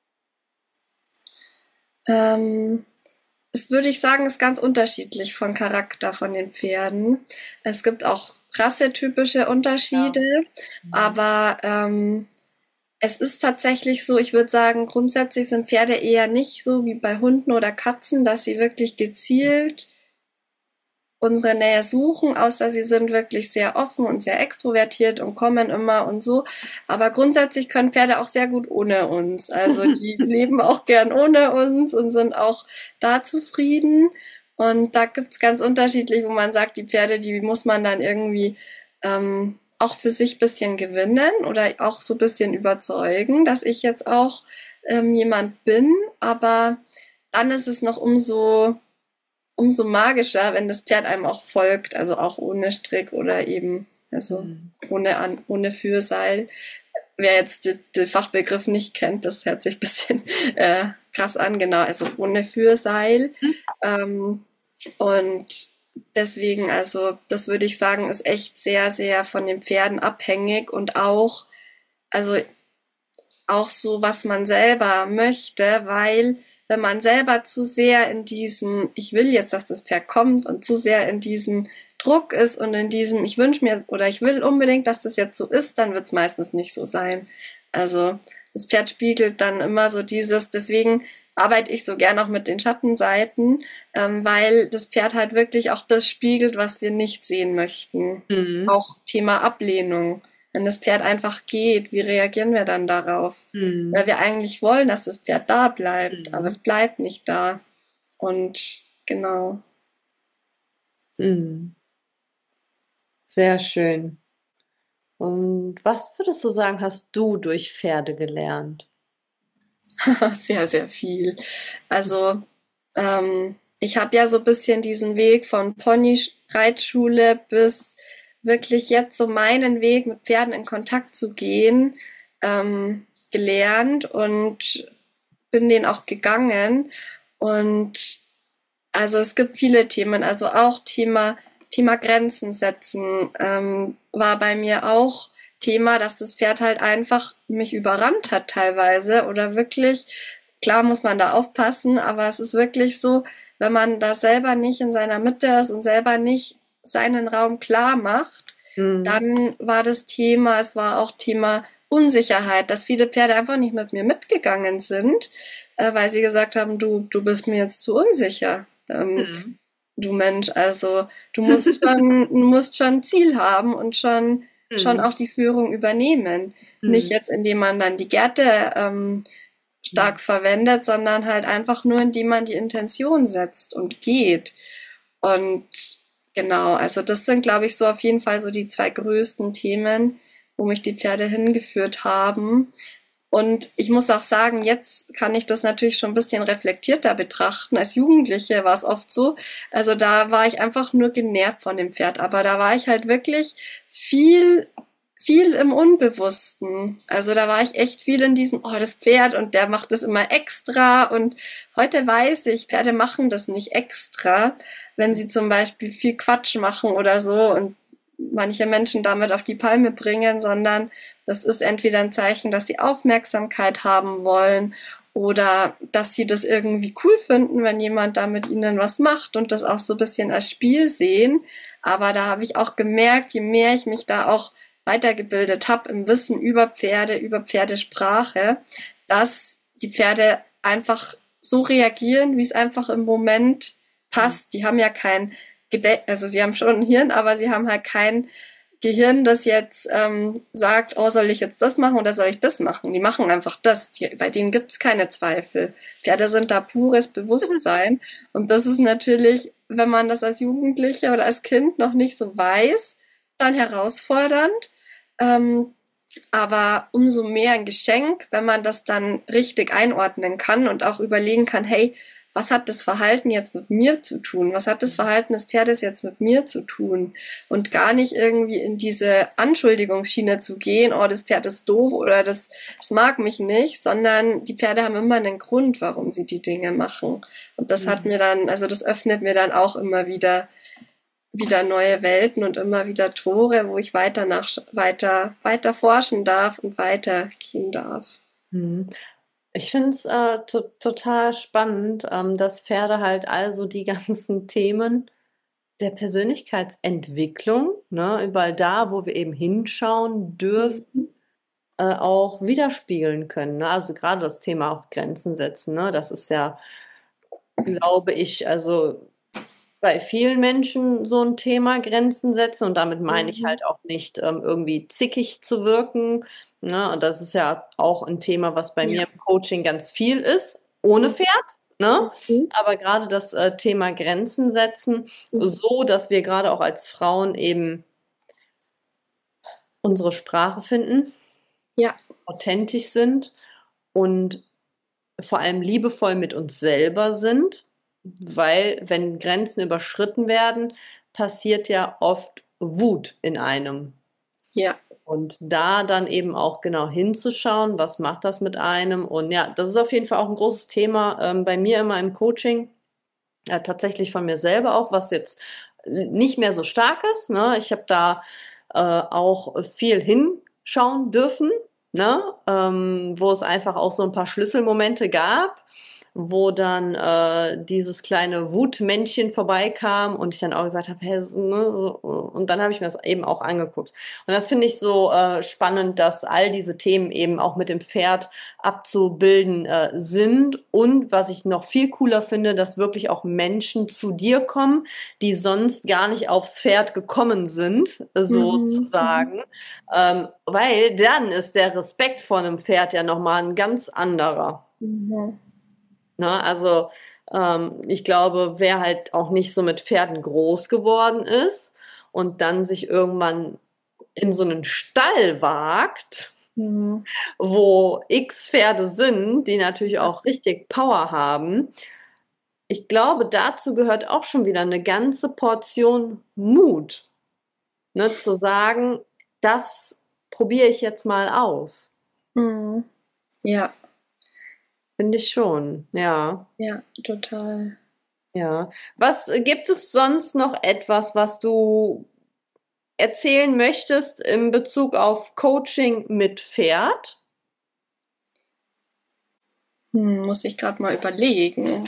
Ähm, Es würde ich sagen, ist ganz unterschiedlich von Charakter von den Pferden. Es gibt auch rassetypische Ja. Unterschiede, Mhm. aber es ist tatsächlich so, ich würde sagen, grundsätzlich sind Pferde eher nicht so wie bei Hunden oder Katzen, dass sie wirklich gezielt unsere Nähe suchen, außer sie sind wirklich sehr offen und sehr extrovertiert und kommen immer und so. Aber grundsätzlich können Pferde auch sehr gut ohne uns. Also die leben auch gern ohne uns und sind auch da zufrieden. Und da gibt's ganz unterschiedlich, wo man sagt, die Pferde, die muss man dann irgendwie auch für sich bisschen gewinnen oder auch so bisschen überzeugen, dass ich jetzt auch jemand bin. Aber dann ist es noch umso magischer, wenn das Pferd einem auch folgt, also auch ohne Strick oder eben, also Mhm. ohne Führseil. Wer jetzt den Fachbegriff nicht kennt, das hört sich ein bisschen krass an, genau, also ohne Führseil. Ähm, und deswegen, also das würde ich sagen, ist echt sehr, sehr von den Pferden abhängig und also auch so, was man selber möchte, weil wenn man selber zu sehr in diesem, ich will jetzt, dass das Pferd kommt und zu sehr in diesem Druck ist und in diesem, ich wünsche mir oder ich will unbedingt, dass das jetzt so ist, dann wird es meistens nicht so sein. Also das Pferd spiegelt dann immer so dieses, deswegen arbeite ich so gern auch mit den Schattenseiten, weil das Pferd halt wirklich auch das spiegelt, was wir nicht sehen möchten. Mhm. Auch Thema Ablehnung. Wenn das Pferd einfach geht, wie reagieren wir dann darauf? Weil Mhm. wir eigentlich wollen, dass das Pferd da bleibt, aber Mhm. es bleibt nicht da. Und genau. Mhm. Sehr schön. Und was würdest du sagen, hast du durch Pferde gelernt? Sehr, sehr viel. Also, ich habe ja so ein bisschen diesen Weg von Pony-Reitschule bis wirklich jetzt so meinen Weg mit Pferden in Kontakt zu gehen, gelernt und bin den auch gegangen. Und also es gibt viele Themen, also auch Thema Grenzen setzen war bei mir auch Thema, dass das Pferd halt einfach mich überrannt hat teilweise oder wirklich, klar muss man da aufpassen, aber es ist wirklich so, wenn man da selber nicht in seiner Mitte ist und selber nicht seinen Raum klar macht, Mhm. dann war das Thema, es war auch Thema Unsicherheit, dass viele Pferde einfach nicht mit mir mitgegangen sind, weil sie gesagt haben, du bist mir jetzt zu unsicher. Mhm. Du Mensch, also du musst schon ein Ziel haben und schon Mhm. auch die Führung übernehmen. Nicht Mhm. jetzt, indem man dann die Gerte stark verwendet, sondern halt einfach nur, indem man die Intention setzt und geht. Und genau, also das sind, glaube ich, so auf jeden Fall so die zwei größten Themen, wo mich die Pferde hingeführt haben. Und ich muss auch sagen, jetzt kann ich das natürlich schon ein bisschen reflektierter betrachten. Als Jugendliche war es oft so. Also da war ich einfach nur genervt von dem Pferd. Aber da war ich halt wirklich viel im Unbewussten. Also da war ich echt viel in diesem, oh, das Pferd und der macht das immer extra. Und heute weiß ich, Pferde machen das nicht extra, wenn sie zum Beispiel viel Quatsch machen oder so und manche Menschen damit auf die Palme bringen, sondern das ist entweder ein Zeichen, dass sie Aufmerksamkeit haben wollen oder dass sie das irgendwie cool finden, wenn jemand da mit ihnen was macht und das auch so ein bisschen als Spiel sehen. Aber da habe ich auch gemerkt, je mehr ich mich da auch weitergebildet habe im Wissen über Pferde, über Pferdesprache, dass die Pferde einfach so reagieren, wie es einfach im Moment passt. Die haben ja kein Gedächtnis, also sie haben schon ein Hirn, aber sie haben halt kein Gehirn, das jetzt sagt, oh, soll ich jetzt das machen oder soll ich das machen? Die machen einfach das. Bei denen gibt's keine Zweifel. Pferde sind da pures Bewusstsein. Und das ist natürlich, wenn man das als Jugendlicher oder als Kind noch nicht so weiß, dann herausfordernd. Ähm, aber umso mehr ein Geschenk, wenn man das dann richtig einordnen kann und auch überlegen kann, hey, was hat das Verhalten jetzt mit mir zu tun? Was hat das Verhalten des Pferdes jetzt mit mir zu tun? Und gar nicht irgendwie in diese Anschuldigungsschiene zu gehen, oh, das Pferd ist doof oder das mag mich nicht, sondern die Pferde haben immer einen Grund, warum sie die Dinge machen. Und das hat Mhm. mir dann, also das öffnet mir dann auch immer wieder wieder neue Welten und immer wieder Tore, wo ich weiter forschen darf und weitergehen darf. Mhm. Ich finde es total spannend, dass Pferde halt also die ganzen Themen der Persönlichkeitsentwicklung, ne, überall da, wo wir eben hinschauen dürfen, auch widerspiegeln können. Ne? Also gerade das Thema auch Grenzen setzen, ne? Das ist ja, glaube ich, also bei vielen Menschen so ein Thema Grenzen setzen und damit meine ich Mhm. halt auch nicht irgendwie zickig zu wirken. Ne? Und das ist ja auch ein Thema, was bei Ja. mir im Coaching ganz viel ist, ohne Pferd. Ne? Mhm. Aber gerade das Thema Grenzen setzen, Mhm. so dass wir gerade auch als Frauen eben unsere Sprache finden, Ja. authentisch sind und vor allem liebevoll mit uns selber sind, weil wenn Grenzen überschritten werden, passiert ja oft Wut in einem. Ja. Und da dann eben auch genau hinzuschauen, was macht das mit einem? Und ja, das ist auf jeden Fall auch ein großes Thema bei mir immer im Coaching, tatsächlich von mir selber auch, was jetzt nicht mehr so stark ist. Ne? Ich habe da auch viel hinschauen dürfen, ne? Wo es einfach auch so ein paar Schlüsselmomente gab, wo dann dieses kleine Wutmännchen vorbeikam und ich dann auch gesagt habe, hey, ne? Und dann habe ich mir das eben auch angeguckt. Und das finde ich so spannend, dass all diese Themen eben auch mit dem Pferd abzubilden sind. Und was ich noch viel cooler finde, dass wirklich auch Menschen zu dir kommen, die sonst gar nicht aufs Pferd gekommen sind, Mhm. Mhm. sozusagen. Weil dann ist der Respekt vor einem Pferd ja nochmal ein ganz anderer. Mhm. Ne? Also ich glaube, wer halt auch nicht so mit Pferden groß geworden ist und dann sich irgendwann in so einen Stall wagt, Mhm. wo X Pferde sind, die natürlich Ja. auch richtig Power haben. Ich glaube, dazu gehört auch schon wieder eine ganze Portion Mut, ne, zu sagen, das probiere ich jetzt mal aus. Mhm. Ja. Finde ich schon, ja, Ja, total. ja. Was gibt es sonst noch etwas, was du erzählen möchtest in Bezug auf Coaching mit Pferd? Muss ich gerade mal überlegen.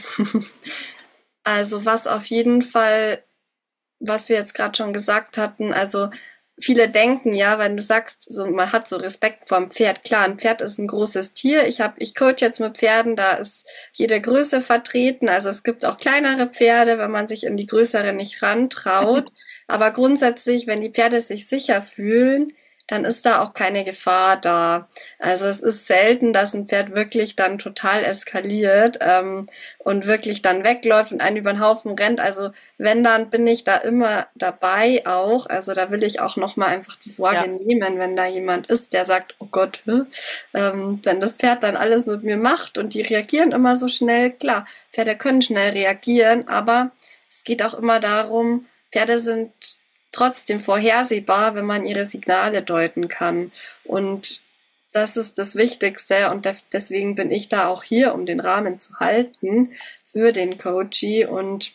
Also was auf jeden Fall, was wir jetzt gerade schon gesagt hatten, also viele denken ja, wenn du sagst, so, man hat so Respekt vor dem Pferd. Klar, ein Pferd ist ein großes Tier. Ich coach jetzt mit Pferden, da ist jede Größe vertreten. Also es gibt auch kleinere Pferde, wenn man sich in die größere nicht rantraut. Aber grundsätzlich, wenn die Pferde sich sicher fühlen, dann ist da auch keine Gefahr da. Also es ist selten, dass ein Pferd wirklich dann total eskaliert und wirklich dann wegläuft und einen über den Haufen rennt. Also wenn, dann bin ich da immer dabei auch. Also da will ich auch nochmal einfach die Sorge Ja, nehmen, wenn da jemand ist, der sagt, oh Gott, wenn das Pferd dann alles mit mir macht und die reagieren immer so schnell. Klar, Pferde können schnell reagieren, aber es geht auch immer darum, Pferde sind trotzdem vorhersehbar, wenn man ihre Signale deuten kann. Und das ist das Wichtigste und deswegen bin ich da auch hier, um den Rahmen zu halten für den Coachee und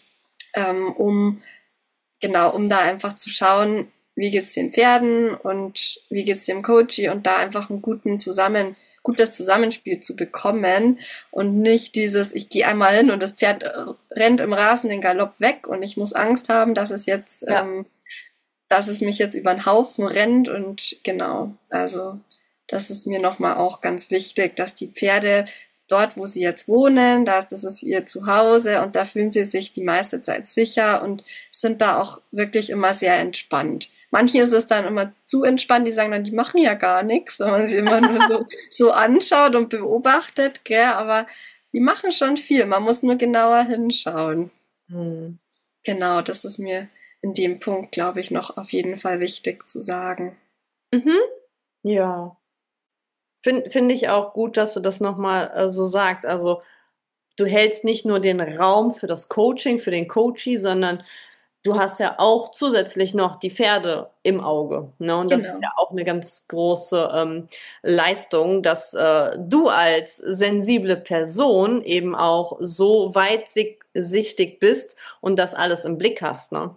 um genau, um da einfach zu schauen, wie geht's den Pferden und wie geht's dem Coachee und da einfach einen gutes Zusammenspiel zu bekommen und nicht dieses, ich gehe einmal hin und das Pferd rennt im rasenden Galopp weg und ich muss Angst haben, ja, dass es mich jetzt über den Haufen rennt und genau, also das ist mir nochmal auch ganz wichtig, dass die Pferde dort, wo sie jetzt wohnen, das ist ihr Zuhause und da fühlen sie sich die meiste Zeit sicher und sind da auch wirklich immer sehr entspannt. Manche ist es dann immer zu entspannt, die sagen dann, die machen ja gar nichts, wenn man sie immer nur so anschaut und beobachtet, gell, aber die machen schon viel, man muss nur genauer hinschauen. hm. Genau, das ist mir in dem Punkt, glaube ich, noch auf jeden Fall wichtig zu sagen. Mhm. Ja. Finde ich auch gut, dass du das nochmal so sagst. Also du hältst nicht nur den Raum für das Coaching, für den Coachee, sondern du hast ja auch zusätzlich noch die Pferde im Auge. Ne? Und das ist ja Genau. auch eine ganz große Leistung, dass du als sensible Person eben auch so weitsichtig bist und das alles im Blick hast. Ne?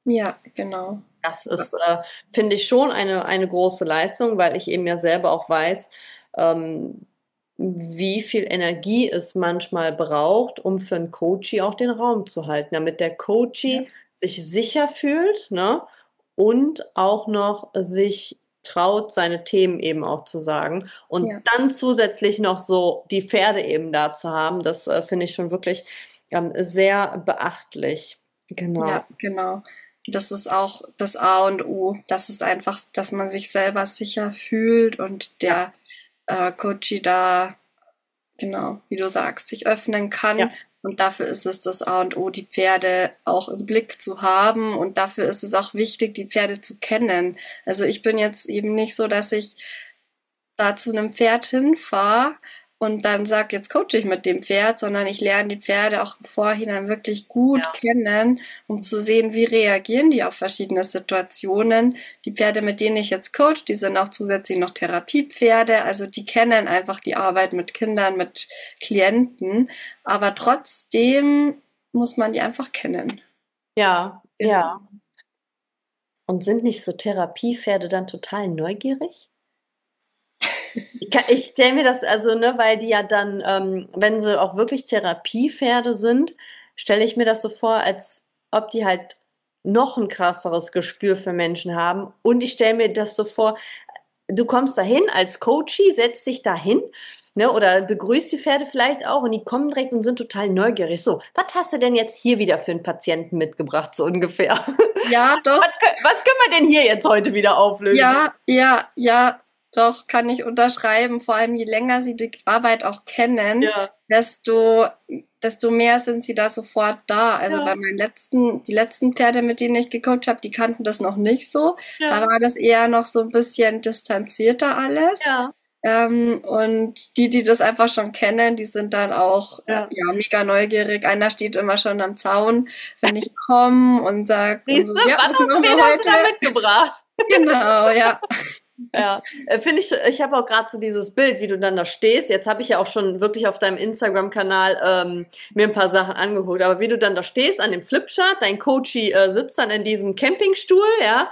Ja, genau. Das ist, finde ich, schon eine große Leistung, weil ich eben ja selber auch weiß, ähm, wie viel Energie es manchmal braucht, um für einen Coachie auch den Raum zu halten, damit der Ja, Coachie sich sicher fühlt, ne? Und auch noch sich traut, seine Themen eben auch zu sagen. Und ja, dann zusätzlich noch so die Pferde eben da zu haben, das finde ich schon wirklich sehr beachtlich. Genau. ja, genau. Das ist auch das A und O. Das ist einfach, dass man sich selber sicher fühlt und Ja, der Coachie da, genau, wie du sagst, sich öffnen kann. ja. Und dafür ist es das A und O, die Pferde auch im Blick zu haben. Und dafür ist es auch wichtig, die Pferde zu kennen. Also ich bin jetzt eben nicht so, dass ich da zu einem Pferd hinfahre und dann sag, jetzt coache ich mit dem Pferd, sondern ich lerne die Pferde auch im Vorhinein wirklich gut Ja. kennen, um zu sehen, wie reagieren die auf verschiedene Situationen. Die Pferde, mit denen ich jetzt coach, die sind auch zusätzlich noch Therapiepferde, also die kennen einfach die Arbeit mit Kindern, mit Klienten, aber trotzdem muss man die einfach kennen. Ja, ja. Genau. Und sind nicht so Therapiepferde dann total neugierig? Ich stelle mir das also, ne, weil die ja dann, wenn sie auch wirklich Therapiepferde sind, stelle ich mir das so vor, als ob die halt noch ein krasseres Gespür für Menschen haben. Und ich stelle mir das so vor, du kommst dahin als Coachie, setzt dich dahin, ne, oder begrüßt die Pferde vielleicht auch und die kommen direkt und sind total neugierig. So, was hast du denn jetzt hier wieder für einen Patienten mitgebracht, so ungefähr? Ja, doch. Was können wir denn hier jetzt heute wieder auflösen? Ja, ja, ja, doch, kann ich unterschreiben. Vor allem, je länger sie die Arbeit auch kennen, Ja, desto mehr sind sie da sofort da. Also bei ja, die letzten Pferde, mit denen ich gecoacht habe, die kannten das noch nicht so. Da ja, war das eher noch so ein bisschen distanzierter alles. ja, Und die das einfach schon kennen, die sind dann auch ja. ja mega neugierig. Einer steht immer schon am Zaun, wenn ich komme und sagt und Siehst so, du, ja, was machen wir wen hast du da heute? mitgebracht? Genau, ja. Ja, finde ich habe auch gerade so dieses Bild, wie du dann da stehst. Jetzt habe ich ja auch schon wirklich auf deinem Instagram-Kanal mir ein paar Sachen angeguckt, aber wie du dann da stehst an dem Flipchart, dein Coachie sitzt dann in diesem Campingstuhl, ja,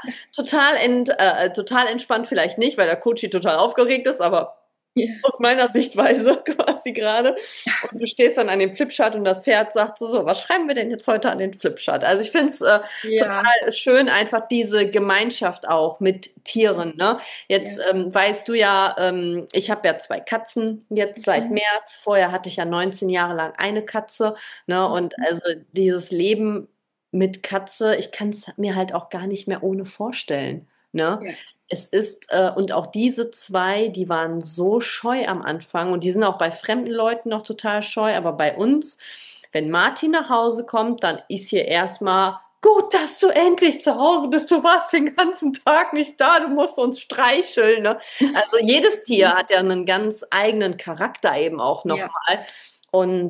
total entspannt vielleicht nicht, weil der Coachie total aufgeregt ist, aber Ja. aus meiner Sichtweise quasi gerade. Und du stehst dann an dem Flipchart und das Pferd sagt so, was schreiben wir denn jetzt heute an den Flipchart? Also ich finde es Ja, total schön, einfach diese Gemeinschaft auch mit Tieren. Ne? Jetzt ja. weißt du ja, ich habe ja 2 Katzen jetzt seit Mhm. März. Vorher hatte ich ja 19 Jahre lang eine Katze. Ne? Und also dieses Leben mit Katze, ich kann es mir halt auch gar nicht mehr ohne vorstellen. Ne? Ja. Es ist, und auch diese 2, die waren so scheu am Anfang und die sind auch bei fremden Leuten noch total scheu, aber bei uns, wenn Martin nach Hause kommt, dann ist hier erstmal gut, dass du endlich zu Hause bist. Du warst den ganzen Tag nicht da, du musst uns streicheln. Ne? Also jedes Tier hat ja einen ganz eigenen Charakter eben auch Ja, nochmal. Und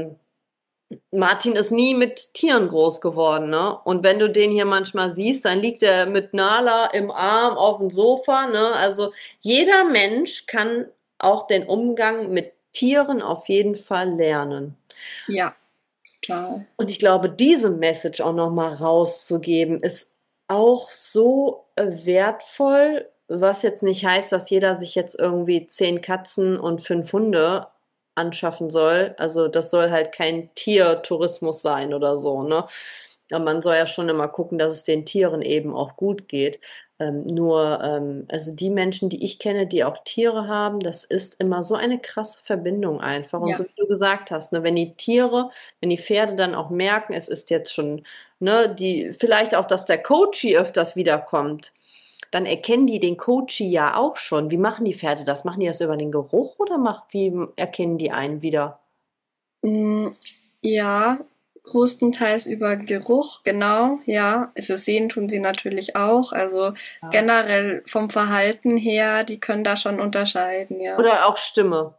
Martin ist nie mit Tieren groß geworden, ne? Und wenn du den hier manchmal siehst, dann liegt er mit Nala im Arm auf dem Sofa, ne? Also jeder Mensch kann auch den Umgang mit Tieren auf jeden Fall lernen. ja, total. Und ich glaube, diese Message auch nochmal rauszugeben, ist auch so wertvoll, was jetzt nicht heißt, dass jeder sich jetzt irgendwie 10 Katzen und 5 Hunde anschaffen soll. Also das soll halt kein Tiertourismus sein oder so, ne? Aber man soll ja schon immer gucken, dass es den Tieren eben auch gut geht. Also die Menschen, die ich kenne, die auch Tiere haben, das ist immer so eine krasse Verbindung einfach. Und so Ja. wie du gesagt hast, ne, wenn die Pferde dann auch merken, es ist jetzt schon, ne, vielleicht auch, dass der Coachie öfters wiederkommt, dann erkennen die den Coachie ja auch schon. Wie machen die Pferde das? Machen die das über den Geruch oder wie erkennen die einen wieder? Mm, ja, größtenteils über Geruch, genau, ja. Also sehen tun sie natürlich auch. Also Ja. generell vom Verhalten her, die können da schon unterscheiden, ja. Oder auch Stimme.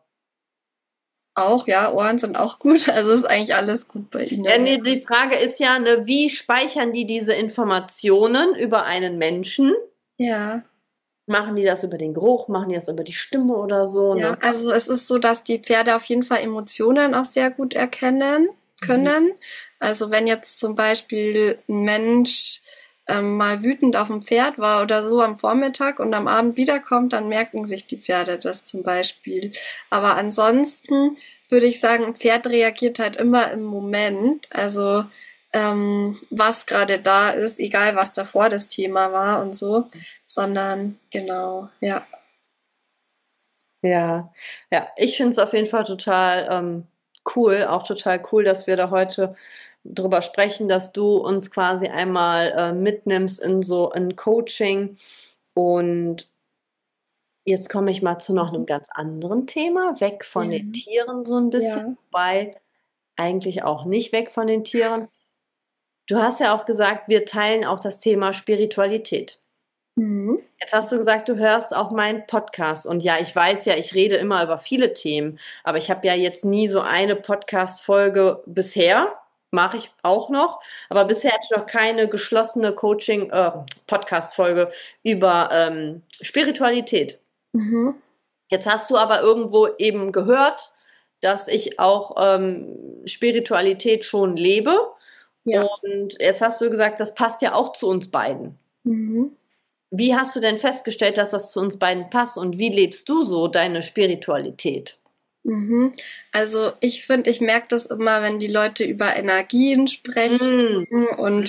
Auch, ja, Ohren sind auch gut. Also ist eigentlich alles gut bei Ja, ihnen, ja. nee, die Frage ist ja, ne, wie speichern die diese Informationen über einen Menschen? Ja. Machen die das über den Geruch? Machen die das über die Stimme oder so, ne? Ja, also es ist so, dass die Pferde auf jeden Fall Emotionen auch sehr gut erkennen Mhm. können. Also wenn jetzt zum Beispiel ein Mensch mal wütend auf dem Pferd war oder so am Vormittag und am Abend wiederkommt, dann merken sich die Pferde das zum Beispiel. Aber ansonsten würde ich sagen, ein Pferd reagiert halt immer im Moment. Also was gerade da ist, egal was davor das Thema war und so, sondern genau, ja. Ja, ja, ich finde es auf jeden Fall total cool, auch total cool, dass wir da heute drüber sprechen, dass du uns quasi einmal mitnimmst in so ein Coaching. Und jetzt komme ich mal zu noch einem ganz anderen Thema, weg von Ja, den Tieren so ein bisschen, ja. wobei eigentlich auch nicht weg von den Tieren. Du hast ja auch gesagt, wir teilen auch das Thema Spiritualität. Mhm. Jetzt hast du gesagt, du hörst auch meinen Podcast. Und ja, ich weiß ja, ich rede immer über viele Themen, aber ich habe ja jetzt nie so eine Podcast-Folge bisher. Mache ich auch noch. Aber bisher hatte ich noch keine geschlossene Podcast-Folge über Spiritualität. Mhm. Jetzt hast du aber irgendwo eben gehört, dass ich auch Spiritualität schon lebe. Ja. Und jetzt hast du gesagt, das passt ja auch zu uns beiden. Mhm. Wie hast du denn festgestellt, dass das zu uns beiden passt und wie lebst du so deine Spiritualität? Mhm. Also ich finde, ich merke das immer, wenn die Leute über Energien sprechen Mm, und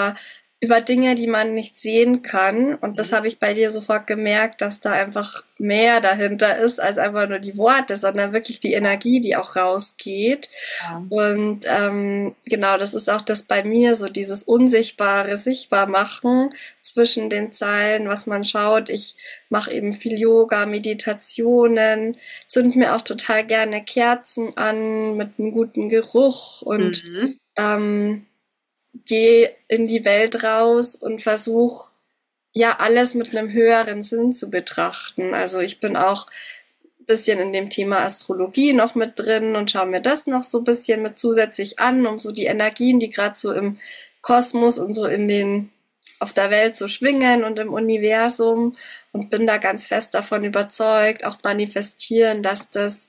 über Dinge, die man nicht sehen kann. Und das mhm, habe ich bei dir sofort gemerkt, dass da einfach mehr dahinter ist als einfach nur die Worte, sondern wirklich die Energie, die auch rausgeht. ja. Und genau, das ist auch das bei mir, so dieses Unsichtbare sichtbar machen zwischen den Zeilen, was man schaut. Ich mache eben viel Yoga, Meditationen, zünd mir auch total gerne Kerzen an mit einem guten Geruch und Mhm. ähm, gehe in die Welt raus und versuche ja alles mit einem höheren Sinn zu betrachten. Also ich bin auch ein bisschen in dem Thema Astrologie noch mit drin und schaue mir das noch so ein bisschen mit zusätzlich an, um so die Energien, die gerade so im Kosmos und so in den auf der Welt so schwingen und im Universum und bin da ganz fest davon überzeugt, auch manifestieren, dass das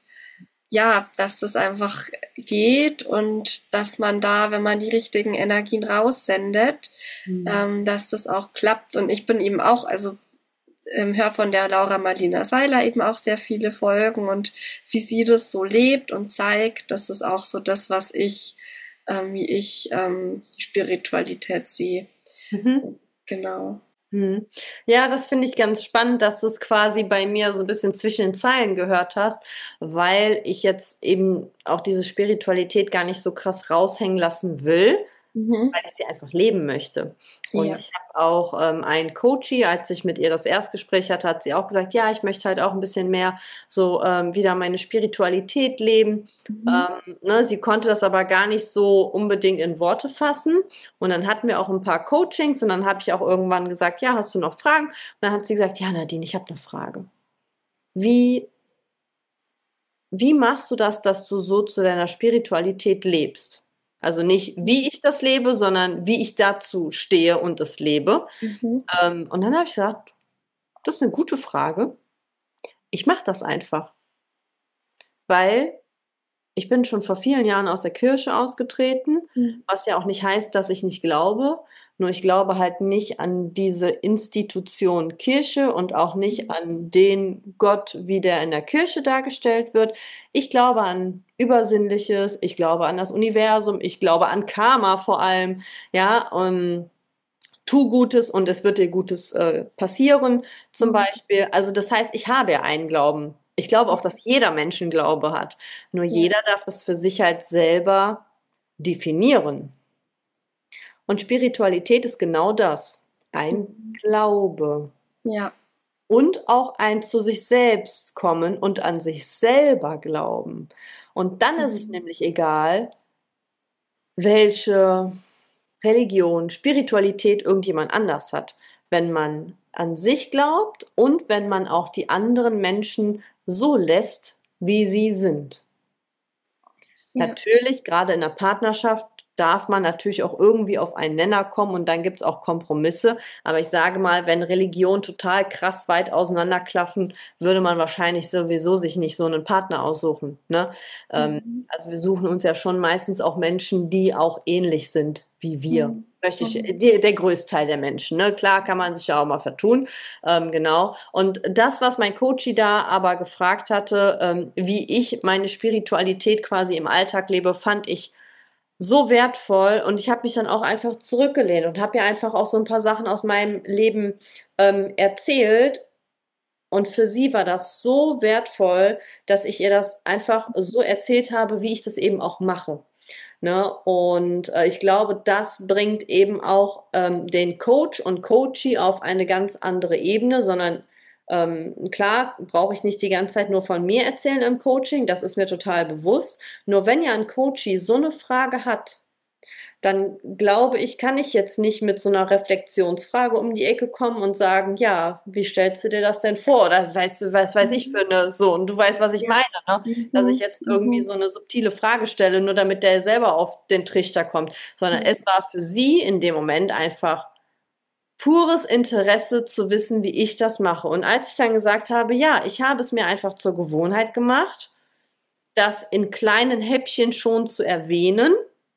ja, dass das einfach geht und dass man da, wenn man die richtigen Energien raussendet, Mhm. dass das auch klappt. Und ich bin eben auch, also höre von der Laura Marlina Seiler eben auch sehr viele Folgen und wie sie das so lebt und zeigt, das ist auch so das, was ich, wie ich die Spiritualität sehe. Mhm. Genau. Mhm. Ja, das finde ich ganz spannend, dass du es quasi bei mir so ein bisschen zwischen den Zeilen gehört hast, weil ich jetzt eben auch diese Spiritualität gar nicht so krass raushängen lassen will, Mhm. weil ich sie einfach leben möchte. Und Ja. ich habe auch einen Coachie, als ich mit ihr das Erstgespräch hatte, hat sie auch gesagt, ja, ich möchte halt auch ein bisschen mehr so wieder meine Spiritualität leben. Mhm. Ne, sie konnte das aber gar nicht so unbedingt in Worte fassen. Und dann hatten wir auch ein paar Coachings und dann habe ich auch irgendwann gesagt, ja, hast du noch Fragen? Und dann hat sie gesagt, ja, Nadine, ich habe eine Frage. Wie, wie machst du das, dass du so zu deiner Spiritualität lebst? Also nicht, wie ich das lebe, sondern wie ich dazu stehe und es lebe. Mhm. Und dann habe ich gesagt, das ist eine gute Frage. Ich mache das einfach, weil ich bin schon vor vielen Jahren aus der Kirche ausgetreten, Mhm. was ja auch nicht heißt, dass ich nicht glaube. Nur ich glaube halt nicht an diese Institution Kirche und auch nicht an den Gott, wie der in der Kirche dargestellt wird. Ich glaube an Übersinnliches, ich glaube an das Universum, ich glaube an Karma vor allem, ja, und tu Gutes und es wird dir Gutes passieren, zum Mhm. Beispiel. Also das heißt, ich habe ja einen Glauben. Ich glaube auch, dass jeder Mensch einen Glaube hat. Nur Ja. jeder darf das für sich halt selber definieren. Und Spiritualität ist genau das. Ein Mhm. Glaube. Ja. Und auch ein zu sich selbst kommen und an sich selber glauben. Und dann ist es Mhm. nämlich egal, welche Religion, Spiritualität irgendjemand anders hat. Wenn man an sich glaubt und wenn man auch die anderen Menschen so lässt, wie sie sind. Ja. Natürlich, gerade in der Partnerschaft darf man natürlich auch irgendwie auf einen Nenner kommen und dann gibt es auch Kompromisse. Aber ich sage mal, wenn Religionen total krass weit auseinanderklaffen, würde man wahrscheinlich sowieso sich nicht so einen Partner aussuchen, ne? Mhm. Also wir suchen uns ja schon meistens auch Menschen, die auch ähnlich sind wie wir. Mhm. Mhm. Der größte Teil der Menschen, ne? Klar kann man sich ja auch mal vertun, genau. Und das, was mein Coachie da aber gefragt hatte, wie ich meine Spiritualität quasi im Alltag lebe, fand ich so wertvoll und ich habe mich dann auch einfach zurückgelehnt und habe ihr einfach auch so ein paar Sachen aus meinem Leben erzählt. Und für sie war das so wertvoll, dass ich ihr das einfach so erzählt habe, wie ich das eben auch mache. Ne? Und ich glaube, das bringt eben auch den Coach und Coachee auf eine ganz andere Ebene, sondern klar brauche ich nicht die ganze Zeit nur von mir erzählen im Coaching, das ist mir total bewusst. Nur wenn ja ein Coachee so eine Frage hat, dann glaube ich, kann ich jetzt nicht mit so einer Reflexionsfrage um die Ecke kommen und sagen, ja, wie stellst du dir das denn vor? Oder was weiß ich für Mhm. eine, so, und du weißt, was ich Ja. meine, ne? Dass ich Mhm. jetzt irgendwie Mhm. so eine subtile Frage stelle, nur damit der selber auf den Trichter kommt, sondern Ja. es war für sie in dem Moment einfach pures Interesse zu wissen, wie ich das mache. Und als ich dann gesagt habe, ja, ich habe es mir einfach zur Gewohnheit gemacht, das in kleinen Häppchen schon zu erwähnen.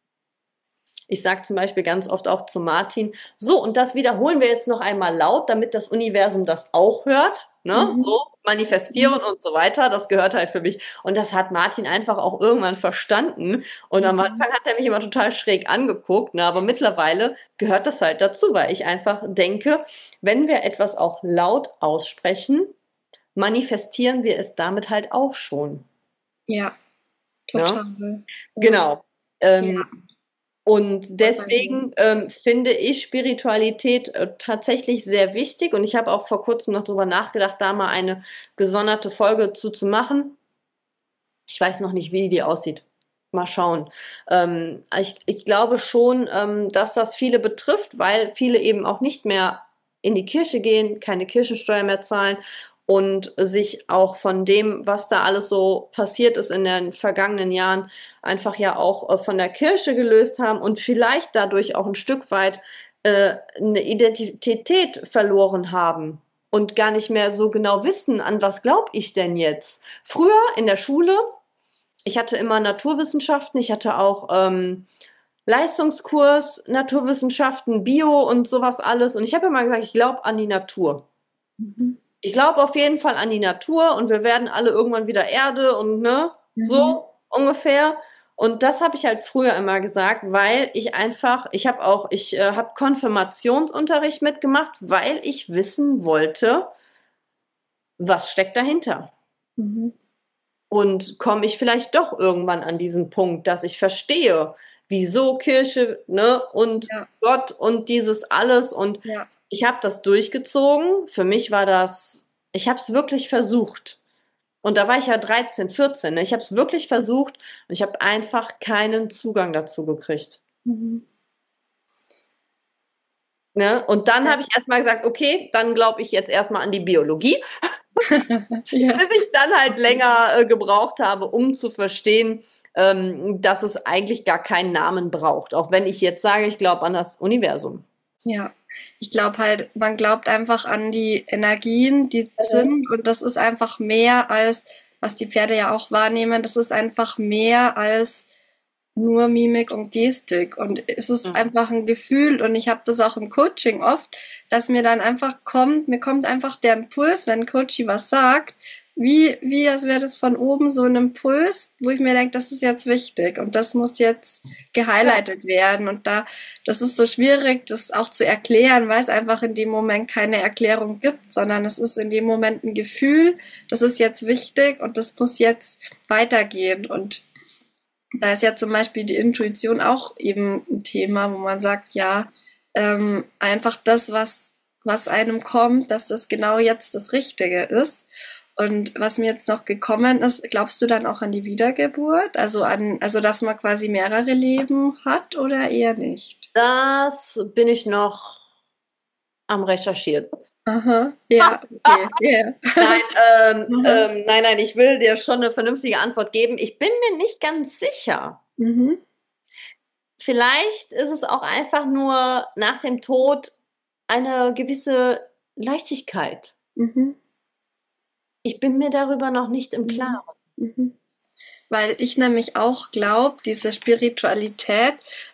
Ich sage zum Beispiel ganz oft auch zu Martin, so, und das wiederholen wir jetzt noch einmal laut, damit das Universum das auch hört. Ne? Mhm. So, manifestieren Mhm. und so weiter. Das gehört halt für mich. Und das hat Martin einfach auch irgendwann verstanden. Und am Mhm. Anfang hat er mich immer total schräg angeguckt. Ne? Aber mittlerweile gehört das halt dazu, weil ich einfach denke, wenn wir etwas auch laut aussprechen, manifestieren wir es damit halt auch schon. Ja, Ne? total. Ja. Genau. Ja, Ähm, Und voll bei dir. deswegen finde ich Spiritualität tatsächlich sehr wichtig. Und ich habe auch vor kurzem noch drüber nachgedacht, da mal eine gesonderte Folge zu machen. Ich weiß noch nicht, wie die aussieht. Mal schauen. Ich glaube schon, dass das viele betrifft, weil viele eben auch nicht mehr in die Kirche gehen, keine Kirchensteuer mehr zahlen und sich auch von dem, was da alles so passiert ist in den vergangenen Jahren, einfach ja auch von der Kirche gelöst haben und vielleicht dadurch auch ein Stück weit eine Identität verloren haben und gar nicht mehr so genau wissen, an was glaube ich denn jetzt. Früher in der Schule, ich hatte immer Naturwissenschaften, ich hatte auch Leistungskurs, Naturwissenschaften, Bio und sowas alles. Und ich habe immer gesagt, ich glaube an die Natur. Mhm. Ich glaube auf jeden Fall an die Natur und wir werden alle irgendwann wieder Erde und ne, Mhm. so ungefähr. Und das habe ich halt früher immer gesagt, weil ich einfach, ich habe Konfirmationsunterricht mitgemacht, weil ich wissen wollte, was steckt dahinter. Mhm. Und komme ich vielleicht doch irgendwann an diesen Punkt, dass ich verstehe, wieso Kirche, ne, und Ja, Gott und dieses alles. Und ja. ich habe das durchgezogen. Für mich war das, ich habe es wirklich versucht. Und da war ich ja 13, 14. Ne? Ich habe es wirklich versucht und ich habe einfach keinen Zugang dazu gekriegt. Mhm. Ne? Und dann Ja. habe ich erstmal gesagt, okay, dann glaube ich jetzt erstmal an die Biologie, Ja. bis ich dann halt länger gebraucht habe, um zu verstehen, dass es eigentlich gar keinen Namen braucht. Auch wenn ich jetzt sage, ich glaube an das Universum. Ja, ich glaube halt, man glaubt einfach an die Energien, die sind, und das ist einfach mehr als, was die Pferde ja auch wahrnehmen, das ist einfach mehr als nur Mimik und Gestik. Und es ist Mhm. einfach ein Gefühl, und ich habe das auch im Coaching oft, dass mir dann einfach kommt, mir kommt einfach der Impuls, wenn ein Coachie was sagt, wie als wäre das von oben so ein Impuls, wo ich mir denke, das ist jetzt wichtig und das muss jetzt Ja. gehighlightet werden. Und das ist so schwierig, das auch zu erklären, weil es einfach in dem Moment keine Erklärung gibt, sondern es ist in dem Moment ein Gefühl, das ist jetzt wichtig und das muss jetzt weitergehen. Und da ist ja zum Beispiel die Intuition auch eben ein Thema, wo man sagt, ja, einfach das, was einem kommt, dass das genau jetzt das Richtige ist. Und was mir jetzt noch gekommen ist, glaubst du dann auch an die Wiedergeburt? Also dass man quasi mehrere Leben hat oder eher nicht? Das bin ich noch am Recherchieren. Aha, ja, okay, ja. Nein, Aha. nein, ich will dir schon eine vernünftige Antwort geben. Ich bin mir nicht ganz sicher. Mhm. vielleicht ist es auch einfach nur nach dem Tod eine gewisse Leichtigkeit. Mhm. Ich bin mir darüber noch nicht im Mhm. Klaren. Mhm. Weil ich nämlich auch glaube, diese Spiritualität,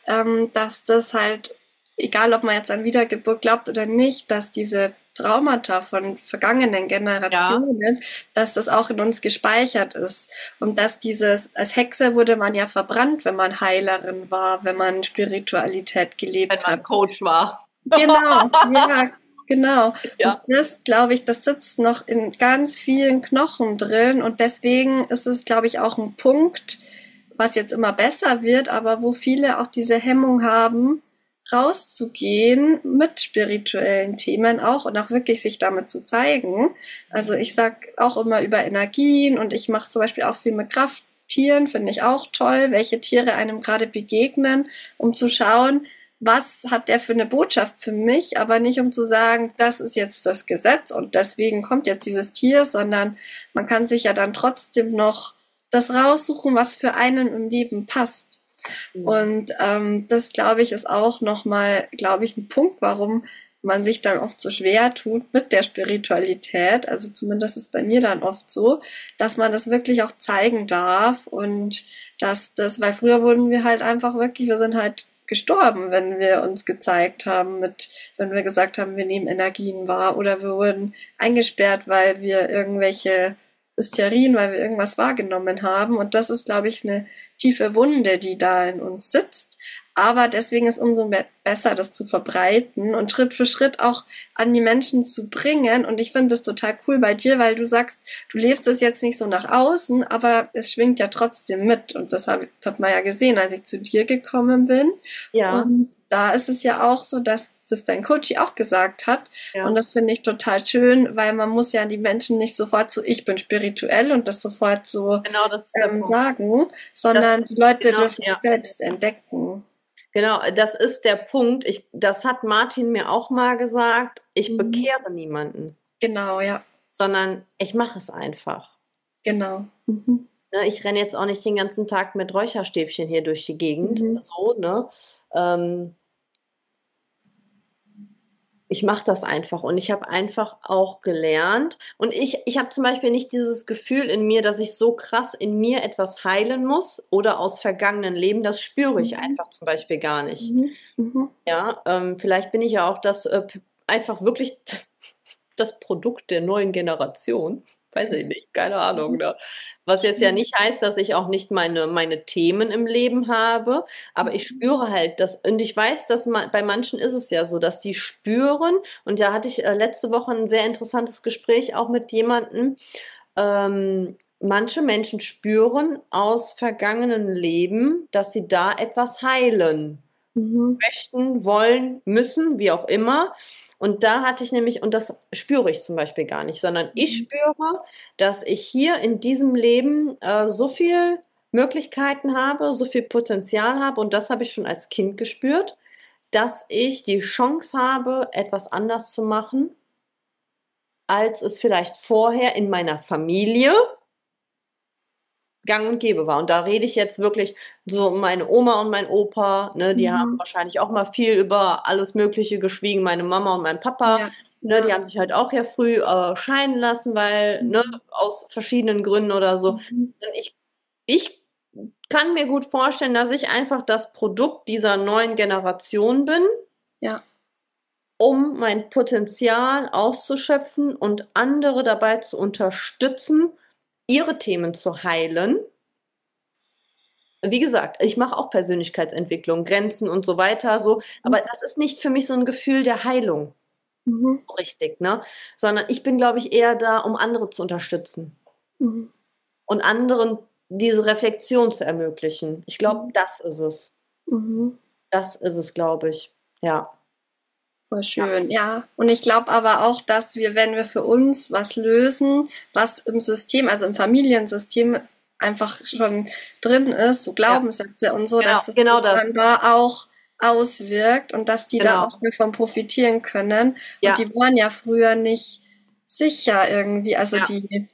dass das halt, egal ob man jetzt an Wiedergeburt glaubt oder nicht, dass diese Traumata von vergangenen Generationen, dass das auch in uns gespeichert ist. Und dass als Hexe wurde man ja verbrannt, wenn man Heilerin war, wenn man Spiritualität Wenn gelebt man hat. Coach war. Genau, ja, genau. Und Ja. das, glaube ich, das sitzt noch in ganz vielen Knochen drin. Und deswegen ist es, glaube ich, auch ein Punkt, was jetzt immer besser wird, aber wo viele auch diese Hemmung haben, rauszugehen mit spirituellen Themen auch und auch wirklich sich damit zu zeigen. Also ich sag auch immer über Energien und ich mache zum Beispiel auch viel mit Krafttieren, finde ich auch toll, welche Tiere einem gerade begegnen, um zu schauen, was hat der für eine Botschaft für mich, aber nicht um zu sagen, das ist jetzt das Gesetz und deswegen kommt jetzt dieses Tier, sondern man kann sich ja dann trotzdem noch das raussuchen, was für einen im Leben passt. Und das, glaube ich, ist auch nochmal, glaube ich, ein Punkt, warum man sich dann oft so schwer tut mit der Spiritualität. Also zumindest ist bei mir dann oft so, dass man das wirklich auch zeigen darf und dass das, weil früher wurden wir halt einfach wirklich, wir sind halt gestorben, wenn wir uns gezeigt haben, wenn wir gesagt haben, wir nehmen Energien wahr oder wir wurden eingesperrt, weil wir irgendwelche Hysterien, weil wir irgendwas wahrgenommen haben. Und das ist, glaube ich, eine tiefe Wunde, die da in uns sitzt. Aber deswegen ist umso besser, das zu verbreiten und Schritt für Schritt auch an die Menschen zu bringen. Und ich finde das total cool bei dir, weil du sagst, du lebst es jetzt nicht so nach außen, aber es schwingt ja trotzdem mit. Und das hat man ja gesehen, als ich zu dir gekommen bin. Ja. Und da ist es ja auch so, dass das dein Coach auch gesagt hat. Ja. Und das finde ich total schön, weil man muss ja die Menschen nicht sofort so, ich bin spirituell und das sofort so Genau, das ist sagen, sondern die Leute dürfen es ja. selbst entdecken. Genau, das ist der Punkt. Das hat Martin mir auch mal gesagt. Ich bekehre niemanden. Genau, ja. Sondern ich mache es einfach. Genau. Ne, ich renne jetzt auch nicht den ganzen Tag mit Räucherstäbchen hier durch die Gegend. So, ne? Ich mache das einfach und ich habe einfach auch gelernt und ich habe zum Beispiel nicht dieses Gefühl in mir, dass ich so krass in mir etwas heilen muss oder aus vergangenen Leben, das spüre ich einfach zum Beispiel gar nicht. Ja, vielleicht bin ich ja auch einfach wirklich das Produkt der neuen Generation. Weiß ich nicht, keine Ahnung. Ne? Was jetzt ja nicht heißt, dass ich auch nicht meine Themen im Leben habe, aber ich spüre halt das, und ich weiß, dass bei manchen ist es ja so, dass sie spüren, und da hatte ich letzte Woche ein sehr interessantes Gespräch auch mit jemandem, manche Menschen spüren aus vergangenen Leben, dass sie da etwas heilen möchten, wollen, müssen, wie auch immer. Und da hatte ich nämlich, und das spüre ich zum Beispiel gar nicht, sondern ich spüre, dass ich hier in diesem Leben so viel Möglichkeiten habe, so viel Potenzial habe, und das habe ich schon als Kind gespürt, dass ich die Chance habe, etwas anders zu machen, als es vielleicht vorher in meiner Familie gang und gäbe war. Und da rede ich jetzt wirklich so meine Oma und mein Opa, ne, die haben wahrscheinlich auch mal viel über alles Mögliche geschwiegen, meine Mama und mein Papa, ne, die haben sich halt auch ja früh scheiden lassen, weil, ne, aus verschiedenen Gründen oder so. Und ich kann mir gut vorstellen, dass ich einfach das Produkt dieser neuen Generation bin, um mein Potenzial auszuschöpfen und andere dabei zu unterstützen, ihre Themen zu heilen. Wie gesagt, ich mache auch Persönlichkeitsentwicklung, Grenzen und so weiter, so, aber das ist nicht für mich so ein Gefühl der Heilung. Richtig, ne? Sondern ich bin, glaube ich, eher da, um andere zu unterstützen. Und anderen diese Reflexion zu ermöglichen. Ich glaube, das ist es. Das ist es, glaube ich. Ja. Voll schön, ja. Und ich glaube aber auch, dass wir, wenn wir für uns was lösen, was im System, also im Familiensystem einfach schon drin ist, so Glaubenssätze und so, dass das dann da auch auswirkt und dass die da auch davon profitieren können. Und die waren ja früher nicht sicher irgendwie. Also die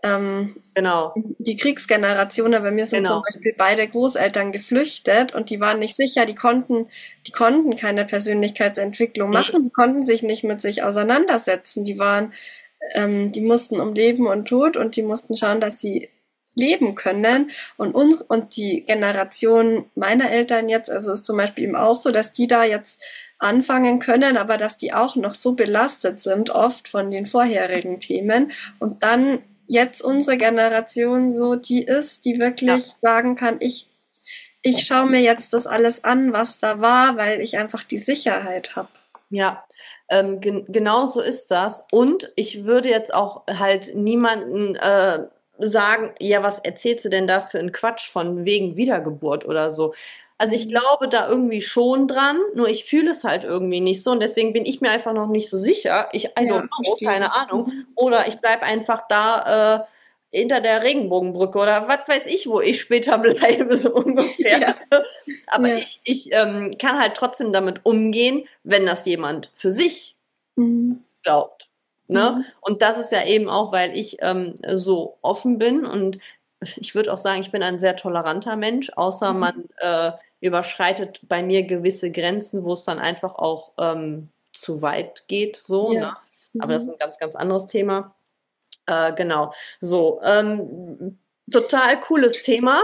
Genau. die Kriegsgeneration, aber bei mir sind zum Beispiel beide Großeltern geflüchtet und die waren nicht sicher, die konnten keine Persönlichkeitsentwicklung machen, die konnten sich nicht mit sich auseinandersetzen, die mussten um Leben und Tod und die mussten schauen, dass sie leben können und die Generation meiner Eltern jetzt, also ist zum Beispiel eben auch so, dass die da jetzt anfangen können, aber dass die auch noch so belastet sind, oft von den vorherigen Themen und dann jetzt unsere Generation so die ist, die wirklich sagen kann, ich schaue mir jetzt das alles an, was da war, weil ich einfach die Sicherheit habe. Ja, genau so ist das. Und ich würde jetzt auch halt niemanden sagen, ja, was erzählst du denn da für einen Quatsch von wegen Wiedergeburt oder so? Also ich glaube da irgendwie schon dran, nur ich fühle es halt irgendwie nicht so und deswegen bin ich mir einfach noch nicht so sicher. I don't know, keine Ahnung. Oder ich bleibe einfach da hinter der Regenbogenbrücke oder was weiß ich, wo ich später bleibe, so ungefähr. Aber ich kann halt trotzdem damit umgehen, wenn das jemand für sich glaubt. Ne? Und das ist ja eben auch, weil ich so offen bin und ich würde auch sagen, ich bin ein sehr toleranter Mensch, außer man überschreitet bei mir gewisse Grenzen, wo es dann einfach auch zu weit geht, so. Ne? Aber das ist ein ganz, ganz anderes Thema. Genau. So, total cooles Thema.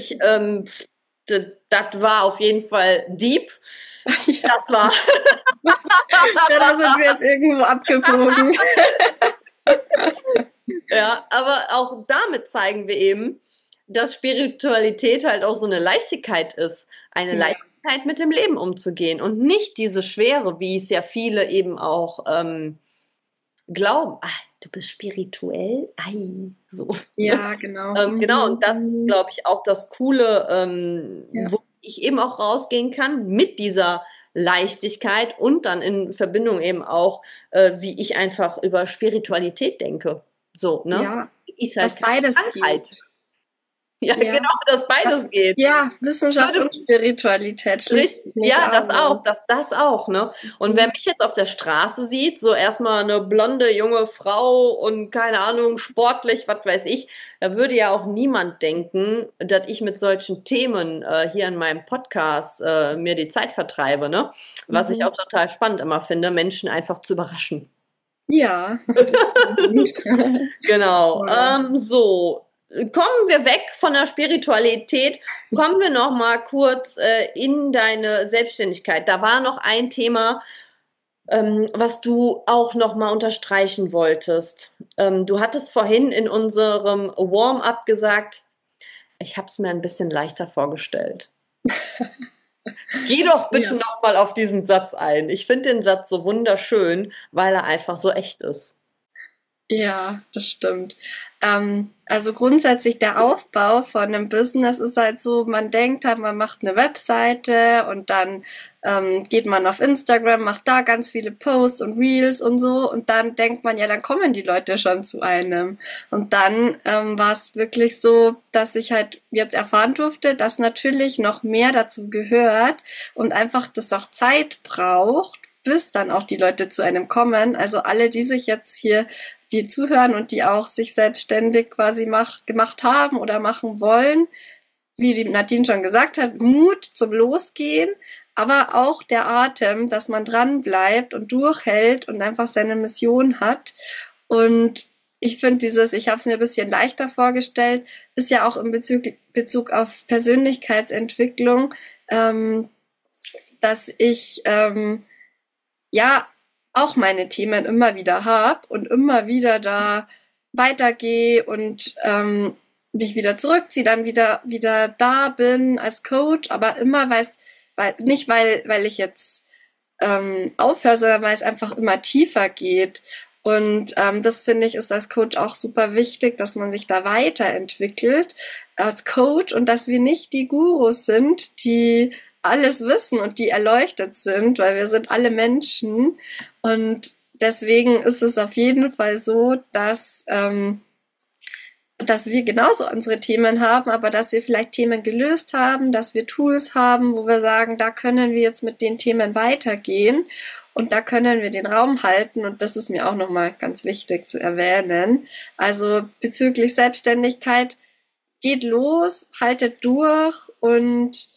Das war auf jeden Fall deep. Das war. Ja, da sind wir jetzt irgendwo abgebogen. Ja, aber auch damit zeigen wir eben, dass Spiritualität halt auch so eine Leichtigkeit ist. Eine Leichtigkeit, mit dem Leben umzugehen und nicht diese Schwere, wie es ja viele eben auch glauben. Ach, du bist spirituell? Ei, so. Ja, genau. Genau, und das ist, glaube ich, auch das Coole, wo ich eben auch rausgehen kann mit dieser Leichtigkeit und dann in Verbindung eben auch, wie ich einfach über Spiritualität denke. So, ne? Ja, ist halt dass beides geht. Ja, genau, dass beides geht. Ja, Wissenschaft und Spiritualität. Ja, das auch, ne? Und wer mich jetzt auf der Straße sieht, so erstmal eine blonde junge Frau und keine Ahnung, sportlich, was weiß ich, da würde ja auch niemand denken, dass ich mit solchen Themen hier in meinem Podcast mir die Zeit vertreibe, ne? Was ich auch total spannend immer finde, Menschen einfach zu überraschen. Ja. Genau. So. Kommen wir weg von der Spiritualität, kommen wir noch mal kurz in deine Selbstständigkeit. Da war noch ein Thema, was du auch noch mal unterstreichen wolltest. Du hattest vorhin in unserem Warm-up gesagt, ich habe es mir ein bisschen leichter vorgestellt. Geh doch bitte noch mal auf diesen Satz ein. Ich finde den Satz so wunderschön, weil er einfach so echt ist. Ja, das stimmt. Also grundsätzlich der Aufbau von einem Business ist halt so, man denkt halt, man macht eine Webseite und dann geht man auf Instagram, macht da ganz viele Posts und Reels und so und dann denkt man, ja, dann kommen die Leute schon zu einem. Und dann war es wirklich so, dass ich halt jetzt erfahren durfte, dass natürlich noch mehr dazu gehört und einfach das auch Zeit braucht, bis dann auch die Leute zu einem kommen. Also alle, die sich jetzt hier die zuhören und die auch sich selbstständig quasi gemacht haben oder machen wollen, wie die Nadine schon gesagt hat, Mut zum Losgehen, aber auch der Atem, dass man dran bleibt und durchhält und einfach seine Mission hat. Und ich finde ich habe es mir ein bisschen leichter vorgestellt, ist ja auch in Bezug auf Persönlichkeitsentwicklung, dass ich auch meine Themen immer wieder habe und immer wieder da weitergehe und mich wieder zurückziehe, dann wieder da bin als Coach, aber immer nicht weil ich jetzt aufhöre, sondern weil es einfach immer tiefer geht. Und das finde ich ist als Coach auch super wichtig, dass man sich da weiterentwickelt als Coach und dass wir nicht die Gurus sind, die alles wissen und die erleuchtet sind, weil wir sind alle Menschen und deswegen ist es auf jeden Fall so, dass dass wir genauso unsere Themen haben, aber dass wir vielleicht Themen gelöst haben, dass wir Tools haben, wo wir sagen, da können wir jetzt mit den Themen weitergehen und da können wir den Raum halten, und das ist mir auch nochmal ganz wichtig zu erwähnen. Also bezüglich Selbstständigkeit, geht los, haltet durch und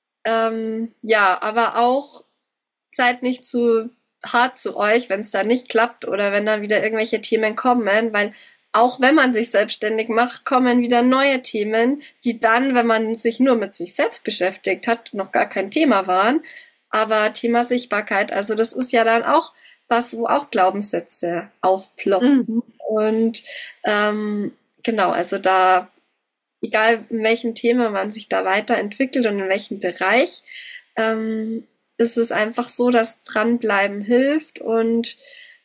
ja, aber auch seid nicht zu hart zu euch, wenn es da nicht klappt oder wenn dann wieder irgendwelche Themen kommen, weil auch wenn man sich selbstständig macht, kommen wieder neue Themen, die dann, wenn man sich nur mit sich selbst beschäftigt hat, noch gar kein Thema waren. Aber Thema Sichtbarkeit, also das ist ja dann auch was, wo auch Glaubenssätze aufploppen. Mhm. Und genau, also da, egal in welchem Thema man sich da weiterentwickelt und in welchem Bereich, ist es einfach so, dass dranbleiben hilft und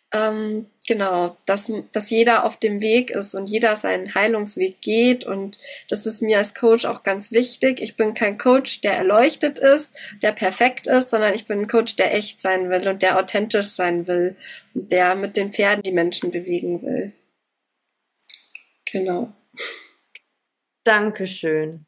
genau, dass jeder auf dem Weg ist und jeder seinen Heilungsweg geht, und das ist mir als Coach auch ganz wichtig. Ich bin kein Coach, der erleuchtet ist, der perfekt ist, sondern ich bin ein Coach, der echt sein will und der authentisch sein will und der mit den Pferden die Menschen bewegen will. Genau. Dankeschön.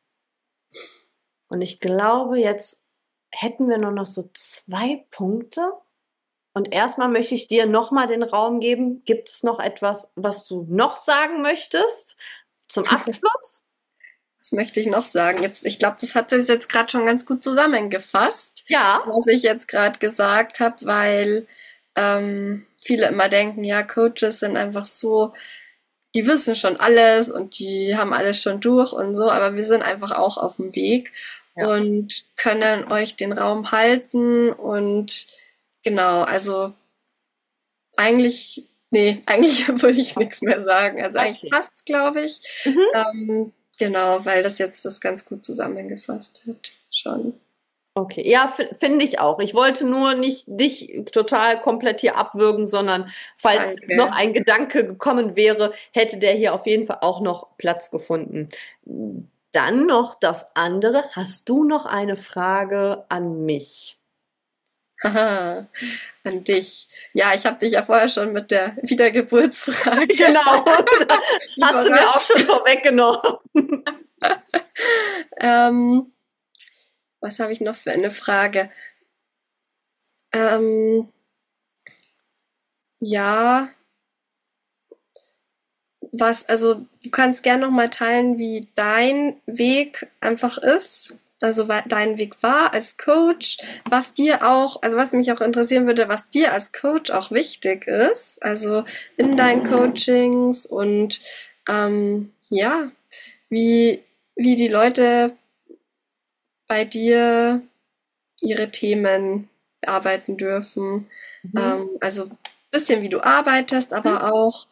Und ich glaube, jetzt hätten wir nur noch so 2 Punkte. Und erstmal möchte ich dir nochmal den Raum geben. Gibt es noch etwas, was du noch sagen möchtest zum Abschluss? Was möchte ich noch sagen? Jetzt, ich glaube, das hat sich jetzt gerade schon ganz gut zusammengefasst, Ja. was ich jetzt gerade gesagt habe, weil viele immer denken, ja, Coaches sind einfach so, die wissen schon alles und die haben alles schon durch und so, aber wir sind einfach auch auf dem Weg und können euch den Raum halten und genau, also eigentlich würde ich nichts mehr sagen. Also eigentlich passt's, glaube ich. Genau, weil das jetzt das ganz gut zusammengefasst hat. Schon. Okay, ja, finde ich auch. Ich wollte nur nicht dich total komplett hier abwürgen, sondern falls jetzt noch ein Gedanke gekommen wäre, hätte der hier auf jeden Fall auch noch Platz gefunden. Dann noch das andere. Hast du noch eine Frage an mich? Haha, an dich. Ja, ich habe dich ja vorher schon mit der Wiedergeburtsfrage. Genau, hast du mir auch schon vorweggenommen. Was habe ich noch für eine Frage? Ja, also du kannst gerne noch mal teilen, wie dein Weg einfach ist. Also dein Weg war als Coach, was dir auch, also was mich auch interessieren würde, was dir als Coach auch wichtig ist, also in deinen Coachings und ja, wie die Leute bei dir ihre Themen bearbeiten dürfen. Also ein bisschen wie du arbeitest, aber auch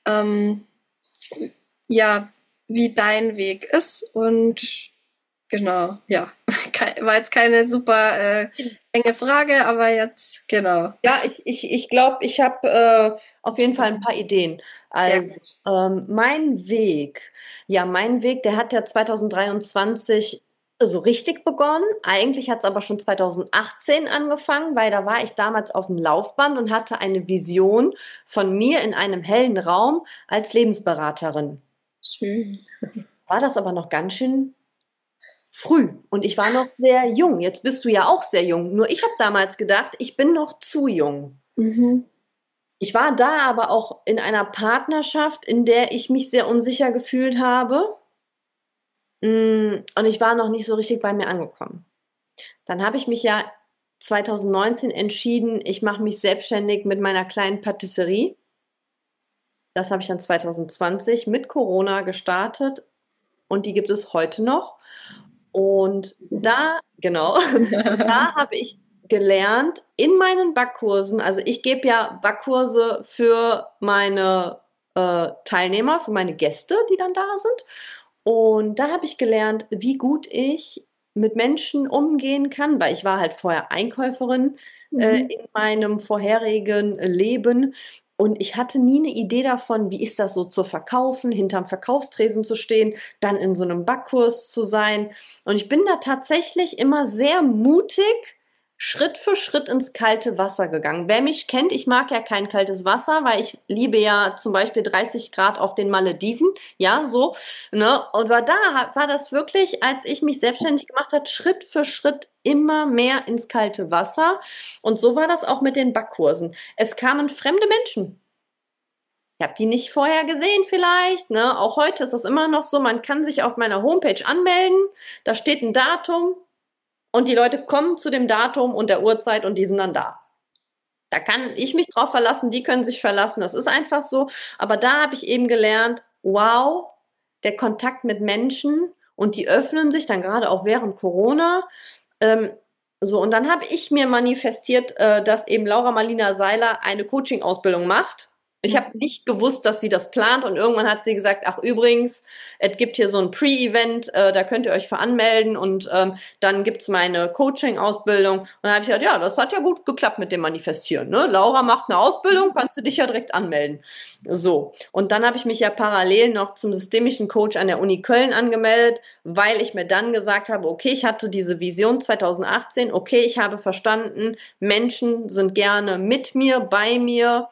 ja, wie dein Weg ist und genau, ja. War jetzt keine super enge Frage, aber jetzt, genau. Ja, ich glaube, ich habe auf jeden Fall ein paar Ideen. Also, mein Weg, der hat ja 2023 so richtig begonnen. Eigentlich hat es aber schon 2018 angefangen, weil da war ich damals auf dem Laufband und hatte eine Vision von mir in einem hellen Raum als Lebensberaterin. Schön. War das aber noch ganz schön früh und ich war noch sehr jung. Jetzt bist du ja auch sehr jung. Nur ich habe damals gedacht, ich bin noch zu jung. Ich war da aber auch in einer Partnerschaft, in der ich mich sehr unsicher gefühlt habe. Und ich war noch nicht so richtig bei mir angekommen. Dann habe ich mich ja 2019 entschieden, ich mache mich selbstständig mit meiner kleinen Patisserie. Das habe ich dann 2020 mit Corona gestartet und die gibt es heute noch. Und da habe ich gelernt in meinen Backkursen, also ich gebe ja Backkurse für meine Teilnehmer, für meine Gäste, die dann da sind. Und da habe ich gelernt, wie gut ich mit Menschen umgehen kann, weil ich war halt vorher Einkäuferin in meinem vorherigen Leben. Und ich hatte nie eine Idee davon, wie ist das so zu verkaufen, hinterm Verkaufstresen zu stehen, dann in so einem Backkurs zu sein. Und ich bin da tatsächlich immer sehr mutig Schritt für Schritt ins kalte Wasser gegangen. Wer mich kennt, ich mag ja kein kaltes Wasser, weil ich liebe ja zum Beispiel 30 Grad auf den Malediven, ja, so, ne, und war das wirklich, als ich mich selbstständig gemacht habe, Schritt für Schritt immer mehr ins kalte Wasser. Und so war das auch mit den Backkursen. Es kamen fremde Menschen. Ich habe die nicht vorher gesehen vielleicht, ne? Auch heute ist das immer noch so, man kann sich auf meiner Homepage anmelden, da steht ein Datum, und die Leute kommen zu dem Datum und der Uhrzeit und die sind dann da. Da kann ich mich drauf verlassen, die können sich verlassen, das ist einfach so. Aber da habe ich eben gelernt, wow, der Kontakt mit Menschen, und die öffnen sich dann gerade auch während Corona. Ähm, so, und dann habe ich mir manifestiert, dass eben Laura Marlina Seiler eine Coaching-Ausbildung macht. Ich habe nicht gewusst, dass sie das plant, und irgendwann hat sie gesagt, ach übrigens, es gibt hier so ein Pre-Event, da könnt ihr euch für anmelden, und dann gibt's meine Coaching-Ausbildung. Und dann habe ich gedacht, ja, das hat ja gut geklappt mit dem Manifestieren. Ne? Laura macht eine Ausbildung, kannst du dich ja direkt anmelden. So, und dann habe ich mich ja parallel noch zum systemischen Coach an der Uni Köln angemeldet, weil ich mir dann gesagt habe, okay, ich hatte diese Vision 2018, okay, ich habe verstanden, Menschen sind gerne mit mir, bei mir,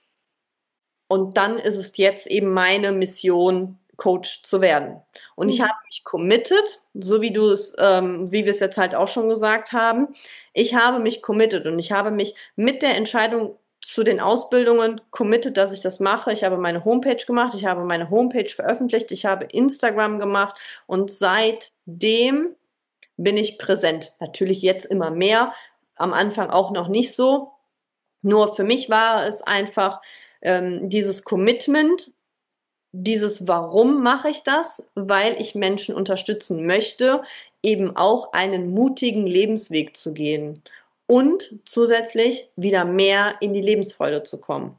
und dann ist es jetzt eben meine Mission, Coach zu werden. Und ich habe mich committed, so wie wie wir es jetzt halt auch schon gesagt haben. Ich habe mich committed, und ich habe mich mit der Entscheidung zu den Ausbildungen committed, dass ich das mache. Ich habe meine Homepage gemacht, ich habe meine Homepage veröffentlicht, ich habe Instagram gemacht, und seitdem bin ich präsent. Natürlich jetzt immer mehr, am Anfang auch noch nicht so. Nur für mich war es einfach dieses Commitment, dieses Warum mache ich das? Weil ich Menschen unterstützen möchte, eben auch einen mutigen Lebensweg zu gehen und zusätzlich wieder mehr in die Lebensfreude zu kommen.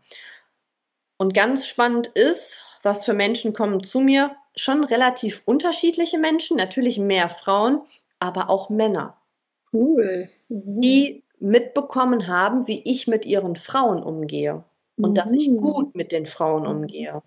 Und ganz spannend ist, was für Menschen kommen zu mir, schon relativ unterschiedliche Menschen, natürlich mehr Frauen, aber auch Männer. Cool. Die mitbekommen haben, wie ich mit ihren Frauen umgehe und dass ich gut mit den Frauen umgehe.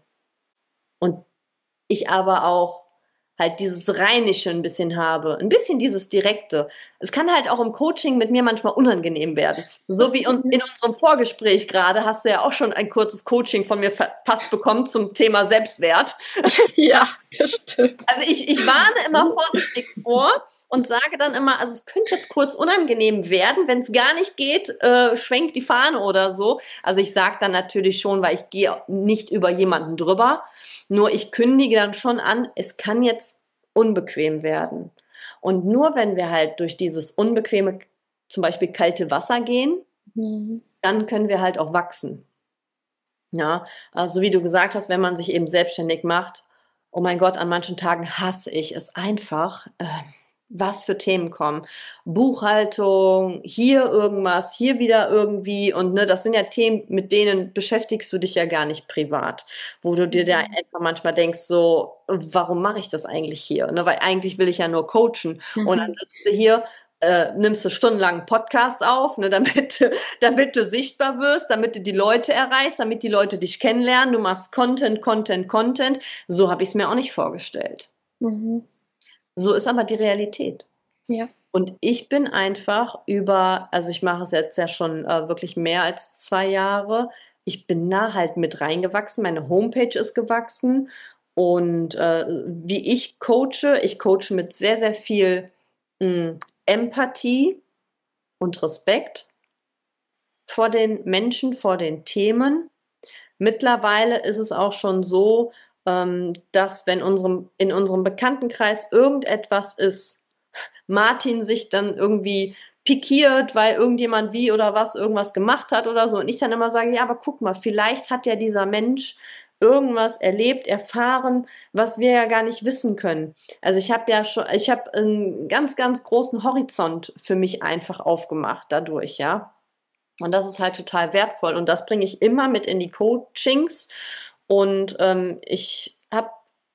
Und ich aber auch halt dieses Rheinische ein bisschen habe, ein bisschen dieses Direkte. Es kann halt auch im Coaching mit mir manchmal unangenehm werden. So wie in unserem Vorgespräch gerade hast du ja auch schon ein kurzes Coaching von mir verpasst bekommen zum Thema Selbstwert. Ja, das stimmt. Also ich warne immer vorsichtig vor und sage dann immer, also es könnte jetzt kurz unangenehm werden, wenn es gar nicht geht, schwenkt die Fahne oder so. Also ich sage dann natürlich schon, weil ich gehe nicht über jemanden drüber, nur ich kündige dann schon an, es kann jetzt unbequem werden. Und nur wenn wir halt durch dieses unbequeme, zum Beispiel kalte Wasser gehen, dann können wir halt auch wachsen. Ja, also wie du gesagt hast, wenn man sich eben selbstständig macht, oh mein Gott, an manchen Tagen hasse ich es einfach, was für Themen kommen. Buchhaltung, hier irgendwas, hier wieder irgendwie, und ne, das sind ja Themen, mit denen beschäftigst du dich ja gar nicht privat, wo du dir da einfach manchmal denkst, so, warum mache ich das eigentlich hier? Ne, weil eigentlich will ich ja nur coachen, und dann sitzt du hier, nimmst du stundenlang einen Podcast auf, ne, damit du sichtbar wirst, damit du die Leute erreichst, damit die Leute dich kennenlernen. Du machst Content, Content, Content. So habe ich es mir auch nicht vorgestellt. So ist aber die Realität. Ja. Und ich bin einfach also ich mache es jetzt ja schon wirklich mehr als 2 Jahre. Ich bin da halt mit reingewachsen. Meine Homepage ist gewachsen. Und wie ich coache mit sehr, sehr viel Empathie und Respekt vor den Menschen, vor den Themen. Mittlerweile ist es auch schon so, dass wenn in unserem Bekanntenkreis irgendetwas ist, Martin sich dann irgendwie pikiert, weil irgendjemand wie oder was irgendwas gemacht hat oder so, und ich dann immer sage, ja, aber guck mal, vielleicht hat ja dieser Mensch irgendwas erlebt, erfahren, was wir ja gar nicht wissen können. Also ich habe einen ganz, ganz großen Horizont für mich einfach aufgemacht dadurch, ja. Und das ist halt total wertvoll, und das bringe ich immer mit in die Coachings. Und ich habe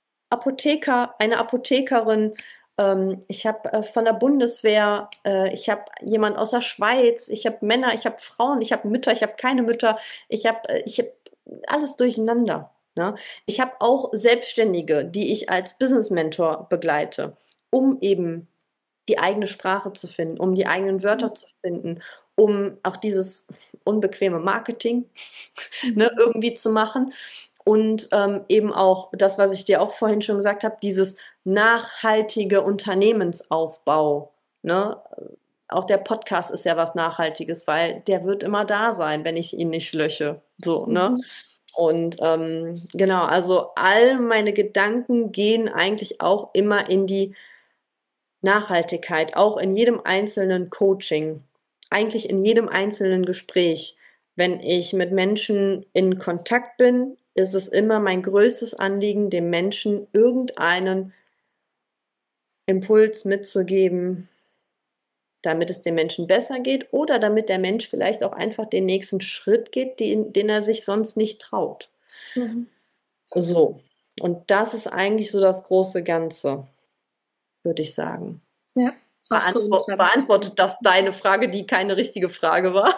eine Apothekerin, ich habe von der Bundeswehr, ich habe jemand aus der Schweiz, ich habe Männer, ich habe Frauen, ich habe Mütter, ich habe keine Mütter, ich hab alles durcheinander. Ne? Ich habe auch Selbstständige, die ich als Business Mentor begleite, um eben die eigene Sprache zu finden, um die eigenen Wörter zu finden, um auch dieses unbequeme Marketing ne, irgendwie zu machen. Und eben auch das, was ich dir auch vorhin schon gesagt habe, dieses nachhaltige Unternehmensaufbau. Ne? Auch der Podcast ist ja was Nachhaltiges, weil der wird immer da sein, wenn ich ihn nicht lösche. So, ne? Und genau, also all meine Gedanken gehen eigentlich auch immer in die Nachhaltigkeit, auch in jedem einzelnen Coaching, eigentlich in jedem einzelnen Gespräch. Wenn ich mit Menschen in Kontakt bin, ist es immer mein größtes Anliegen, dem Menschen irgendeinen Impuls mitzugeben, damit es dem Menschen besser geht oder damit der Mensch vielleicht auch einfach den nächsten Schritt geht, den er sich sonst nicht traut. Mhm. So, und das ist eigentlich so das große Ganze, würde ich sagen. Ja, auch so Beantwortet das deine Frage, die keine richtige Frage war?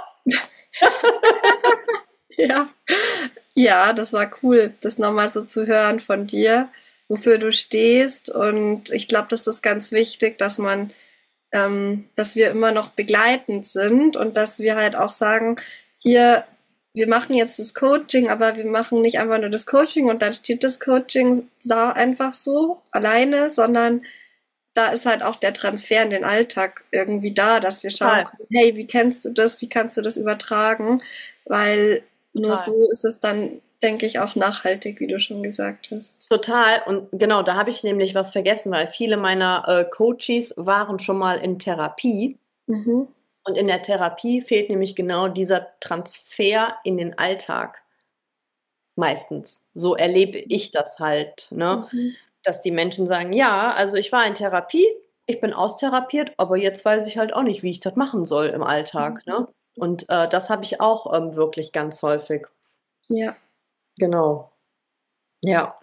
Ja. Ja, das war cool, das nochmal so zu hören von dir, wofür du stehst. Und ich glaube, das ist ganz wichtig, dass wir immer noch begleitend sind und dass wir halt auch sagen, hier, wir machen jetzt das Coaching, aber wir machen nicht einfach nur das Coaching und dann steht das Coaching da einfach so alleine, sondern da ist halt auch der Transfer in den Alltag irgendwie da, dass wir schauen können, hey, wie kennst du das, wie kannst du das übertragen? Weil nur so ist es dann, denke ich, auch nachhaltig, wie du schon gesagt hast. Total. Und genau, da habe ich nämlich was vergessen, weil viele meiner Coaches waren schon mal in Therapie. Mhm. Und in der Therapie fehlt nämlich genau dieser Transfer in den Alltag. Meistens. So erlebe ich das halt, ne? Mhm. Dass die Menschen sagen, ja, also ich war in Therapie, ich bin austherapiert, aber jetzt weiß ich halt auch nicht, wie ich das machen soll im Alltag, ne? Und das habe ich auch wirklich ganz häufig. Ja. Genau. Ja,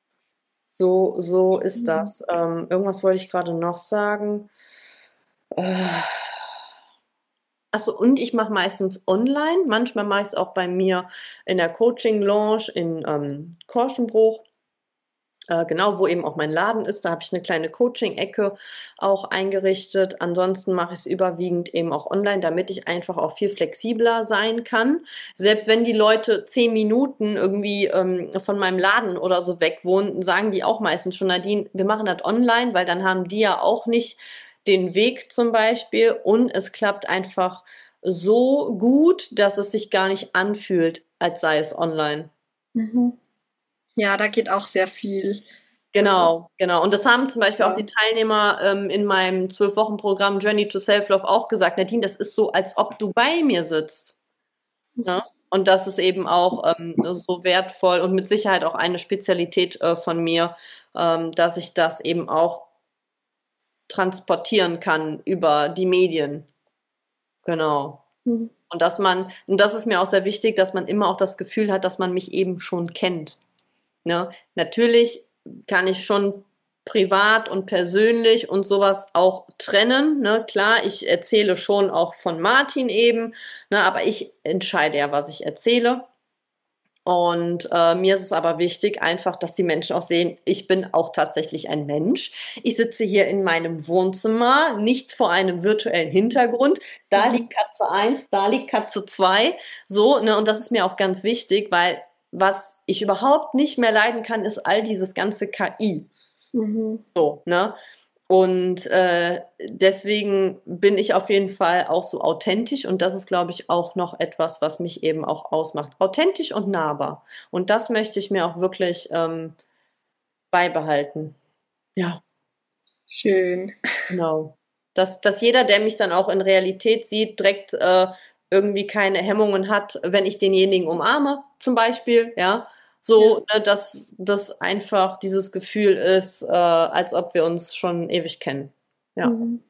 so ist das. Irgendwas wollte ich gerade noch sagen. Achso, und ich mache meistens online. Manchmal mache ich es auch bei mir in der Coaching-Lounge in Korschenbruch. Genau, wo eben auch mein Laden ist. Da habe ich eine kleine Coaching-Ecke auch eingerichtet. Ansonsten mache ich es überwiegend eben auch online, damit ich einfach auch viel flexibler sein kann. Selbst wenn die Leute 10 Minuten irgendwie von meinem Laden oder so weg wohnen, sagen die auch meistens schon, Nadine, wir machen das online, weil dann haben die ja auch nicht den Weg zum Beispiel und es klappt einfach so gut, dass es sich gar nicht anfühlt, als sei es online. Mhm. Ja, da geht auch sehr viel. Also, Genau, genau. Und das haben zum Beispiel auch ja. die Teilnehmer in meinem 12-Wochen-Programm Journey to Self-Love auch gesagt. Nadine, das ist so, als ob du bei mir sitzt. Ne? Und das ist eben auch so wertvoll und mit Sicherheit auch eine Spezialität von mir, dass ich das eben auch transportieren kann über die Medien. Genau. Mhm. Und das ist mir auch sehr wichtig, dass man immer auch das Gefühl hat, dass man mich eben schon kennt. Ne? Natürlich kann ich schon privat und persönlich und sowas auch trennen. Ne? Klar, ich erzähle schon auch von Martin eben, ne? Aber ich entscheide ja, was ich erzähle. Und mir ist es aber wichtig, einfach, dass die Menschen auch sehen, ich bin auch tatsächlich ein Mensch. Ich sitze hier in meinem Wohnzimmer, nicht vor einem virtuellen Hintergrund. Da liegt Katze 1, da liegt Katze 2. So, ne? Und das ist mir auch ganz wichtig, weil was ich überhaupt nicht mehr leiden kann, ist all dieses ganze KI. Mhm. So, ne? Und deswegen bin ich auf jeden Fall auch so authentisch und das ist, glaube ich, auch noch etwas, was mich eben auch ausmacht. Authentisch und nahbar. Und das möchte ich mir auch wirklich beibehalten. Ja, Schön. genau. Dass jeder, der mich dann auch in Realität sieht, direkt irgendwie keine Hemmungen hat, wenn ich denjenigen umarme, zum Beispiel, ja. So, ne, dass das einfach dieses Gefühl ist, als ob wir uns schon ewig kennen. Ja. Mhm.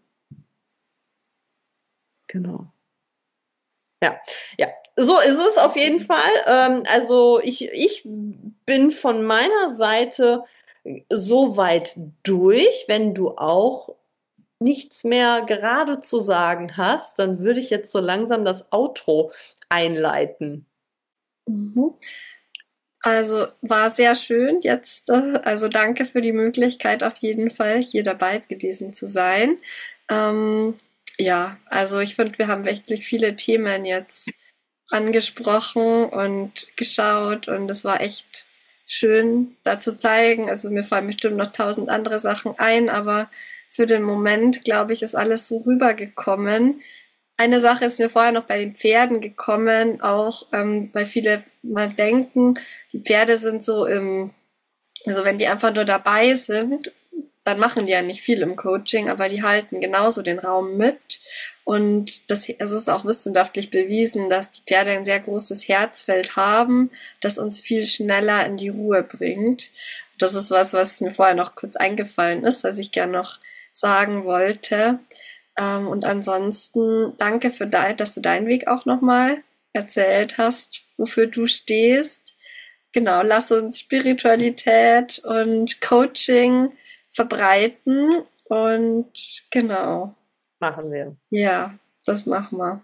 Genau. Ja, ja. So ist es auf jeden Fall. Also ich bin von meiner Seite so weit durch. Wenn du auch nichts mehr gerade zu sagen hast, dann würde ich jetzt so langsam das Outro einleiten. Mhm. Also war sehr schön jetzt. Also danke für die Möglichkeit, auf jeden Fall hier dabei gewesen zu sein. Ja, also ich finde, wir haben wirklich viele Themen jetzt angesprochen und geschaut und es war echt schön, da zu zeigen. Also mir fallen bestimmt noch 1000 andere Sachen ein, aber für den Moment, glaube ich, ist alles so rübergekommen. Eine Sache ist mir vorher noch bei den Pferden gekommen, auch weil viele mal denken, die Pferde sind so also wenn die einfach nur dabei sind, dann machen die ja nicht viel im Coaching, aber die halten genauso den Raum mit. Und es ist auch wissenschaftlich bewiesen, dass die Pferde ein sehr großes Herzfeld haben, das uns viel schneller in die Ruhe bringt. Das ist was mir vorher noch kurz eingefallen ist, was ich gerne noch sagen wollte. Und ansonsten danke dass du deinen Weg auch nochmal erzählt hast, wofür du stehst. Genau, lass uns Spiritualität und Coaching verbreiten und genau. Machen wir. Ja, das machen wir.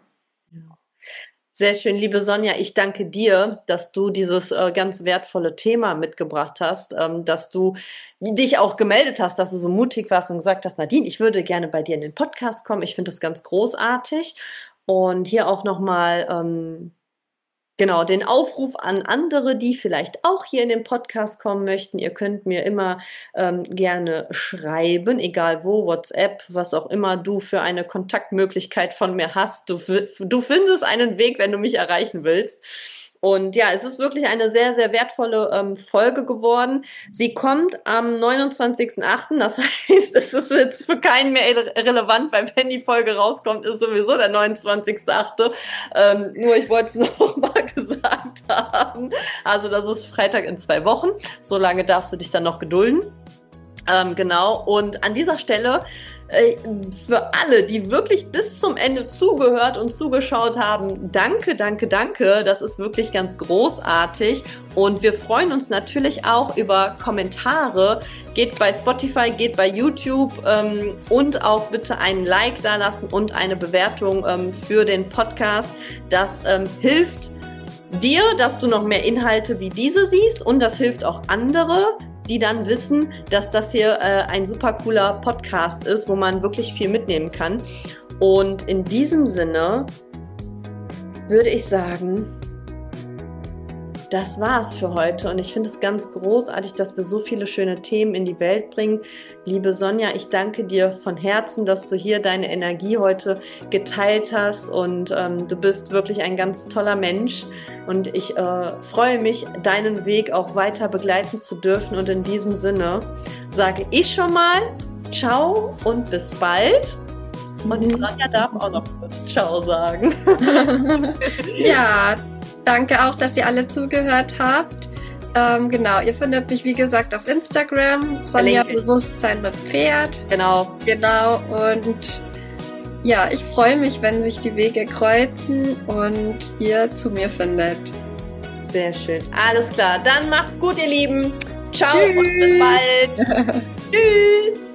Sehr schön, liebe Sonja. Ich danke dir, dass du dieses ganz wertvolle Thema mitgebracht hast, dass du dich auch gemeldet hast, dass du so mutig warst und gesagt hast, Nadine, ich würde gerne bei dir in den Podcast kommen. Ich finde das ganz großartig. Und hier auch nochmal genau, den Aufruf an andere, die vielleicht auch hier in den Podcast kommen möchten. Ihr könnt mir immer gerne schreiben, egal wo, WhatsApp, was auch immer du für eine Kontaktmöglichkeit von mir hast. Du findest einen Weg, wenn du mich erreichen willst. Und ja, es ist wirklich eine sehr, sehr wertvolle Folge geworden. Sie kommt am 29.08. Das heißt, es ist jetzt für keinen mehr relevant, weil wenn die Folge rauskommt, ist sowieso der 29.08. Nur ich wollte es noch mal gesagt haben. Also das ist Freitag in 2 Wochen. So lange darfst du dich dann noch gedulden. Genau. Und an dieser Stelle für alle, die wirklich bis zum Ende zugehört und zugeschaut haben, danke, danke, danke. Das ist wirklich ganz großartig. Und wir freuen uns natürlich auch über Kommentare. Geht bei Spotify, geht bei YouTube und auch bitte einen Like da lassen und eine Bewertung für den Podcast. Das hilft dir, dass du noch mehr Inhalte wie diese siehst und das hilft auch andere, die dann wissen, dass das hier ein super cooler Podcast ist, wo man wirklich viel mitnehmen kann. Und in diesem Sinne würde ich sagen, das war's für heute und ich finde es ganz großartig, dass wir so viele schöne Themen in die Welt bringen. Liebe Sonja, ich danke dir von Herzen, dass du hier deine Energie heute geteilt hast und du bist wirklich ein ganz toller Mensch und ich freue mich, deinen Weg auch weiter begleiten zu dürfen und in diesem Sinne sage ich schon mal ciao und bis bald. Und die Sonja darf auch noch kurz ciao sagen. Ja, danke auch, dass ihr alle zugehört habt. Genau, ihr findet mich wie gesagt auf Instagram, Sonja Bewusstsein mit Pferd. Genau. Und ja, ich freue mich, wenn sich die Wege kreuzen und ihr zu mir findet. Sehr schön. Alles klar. Dann macht's gut, ihr Lieben. Ciao und bis bald. Tschüss.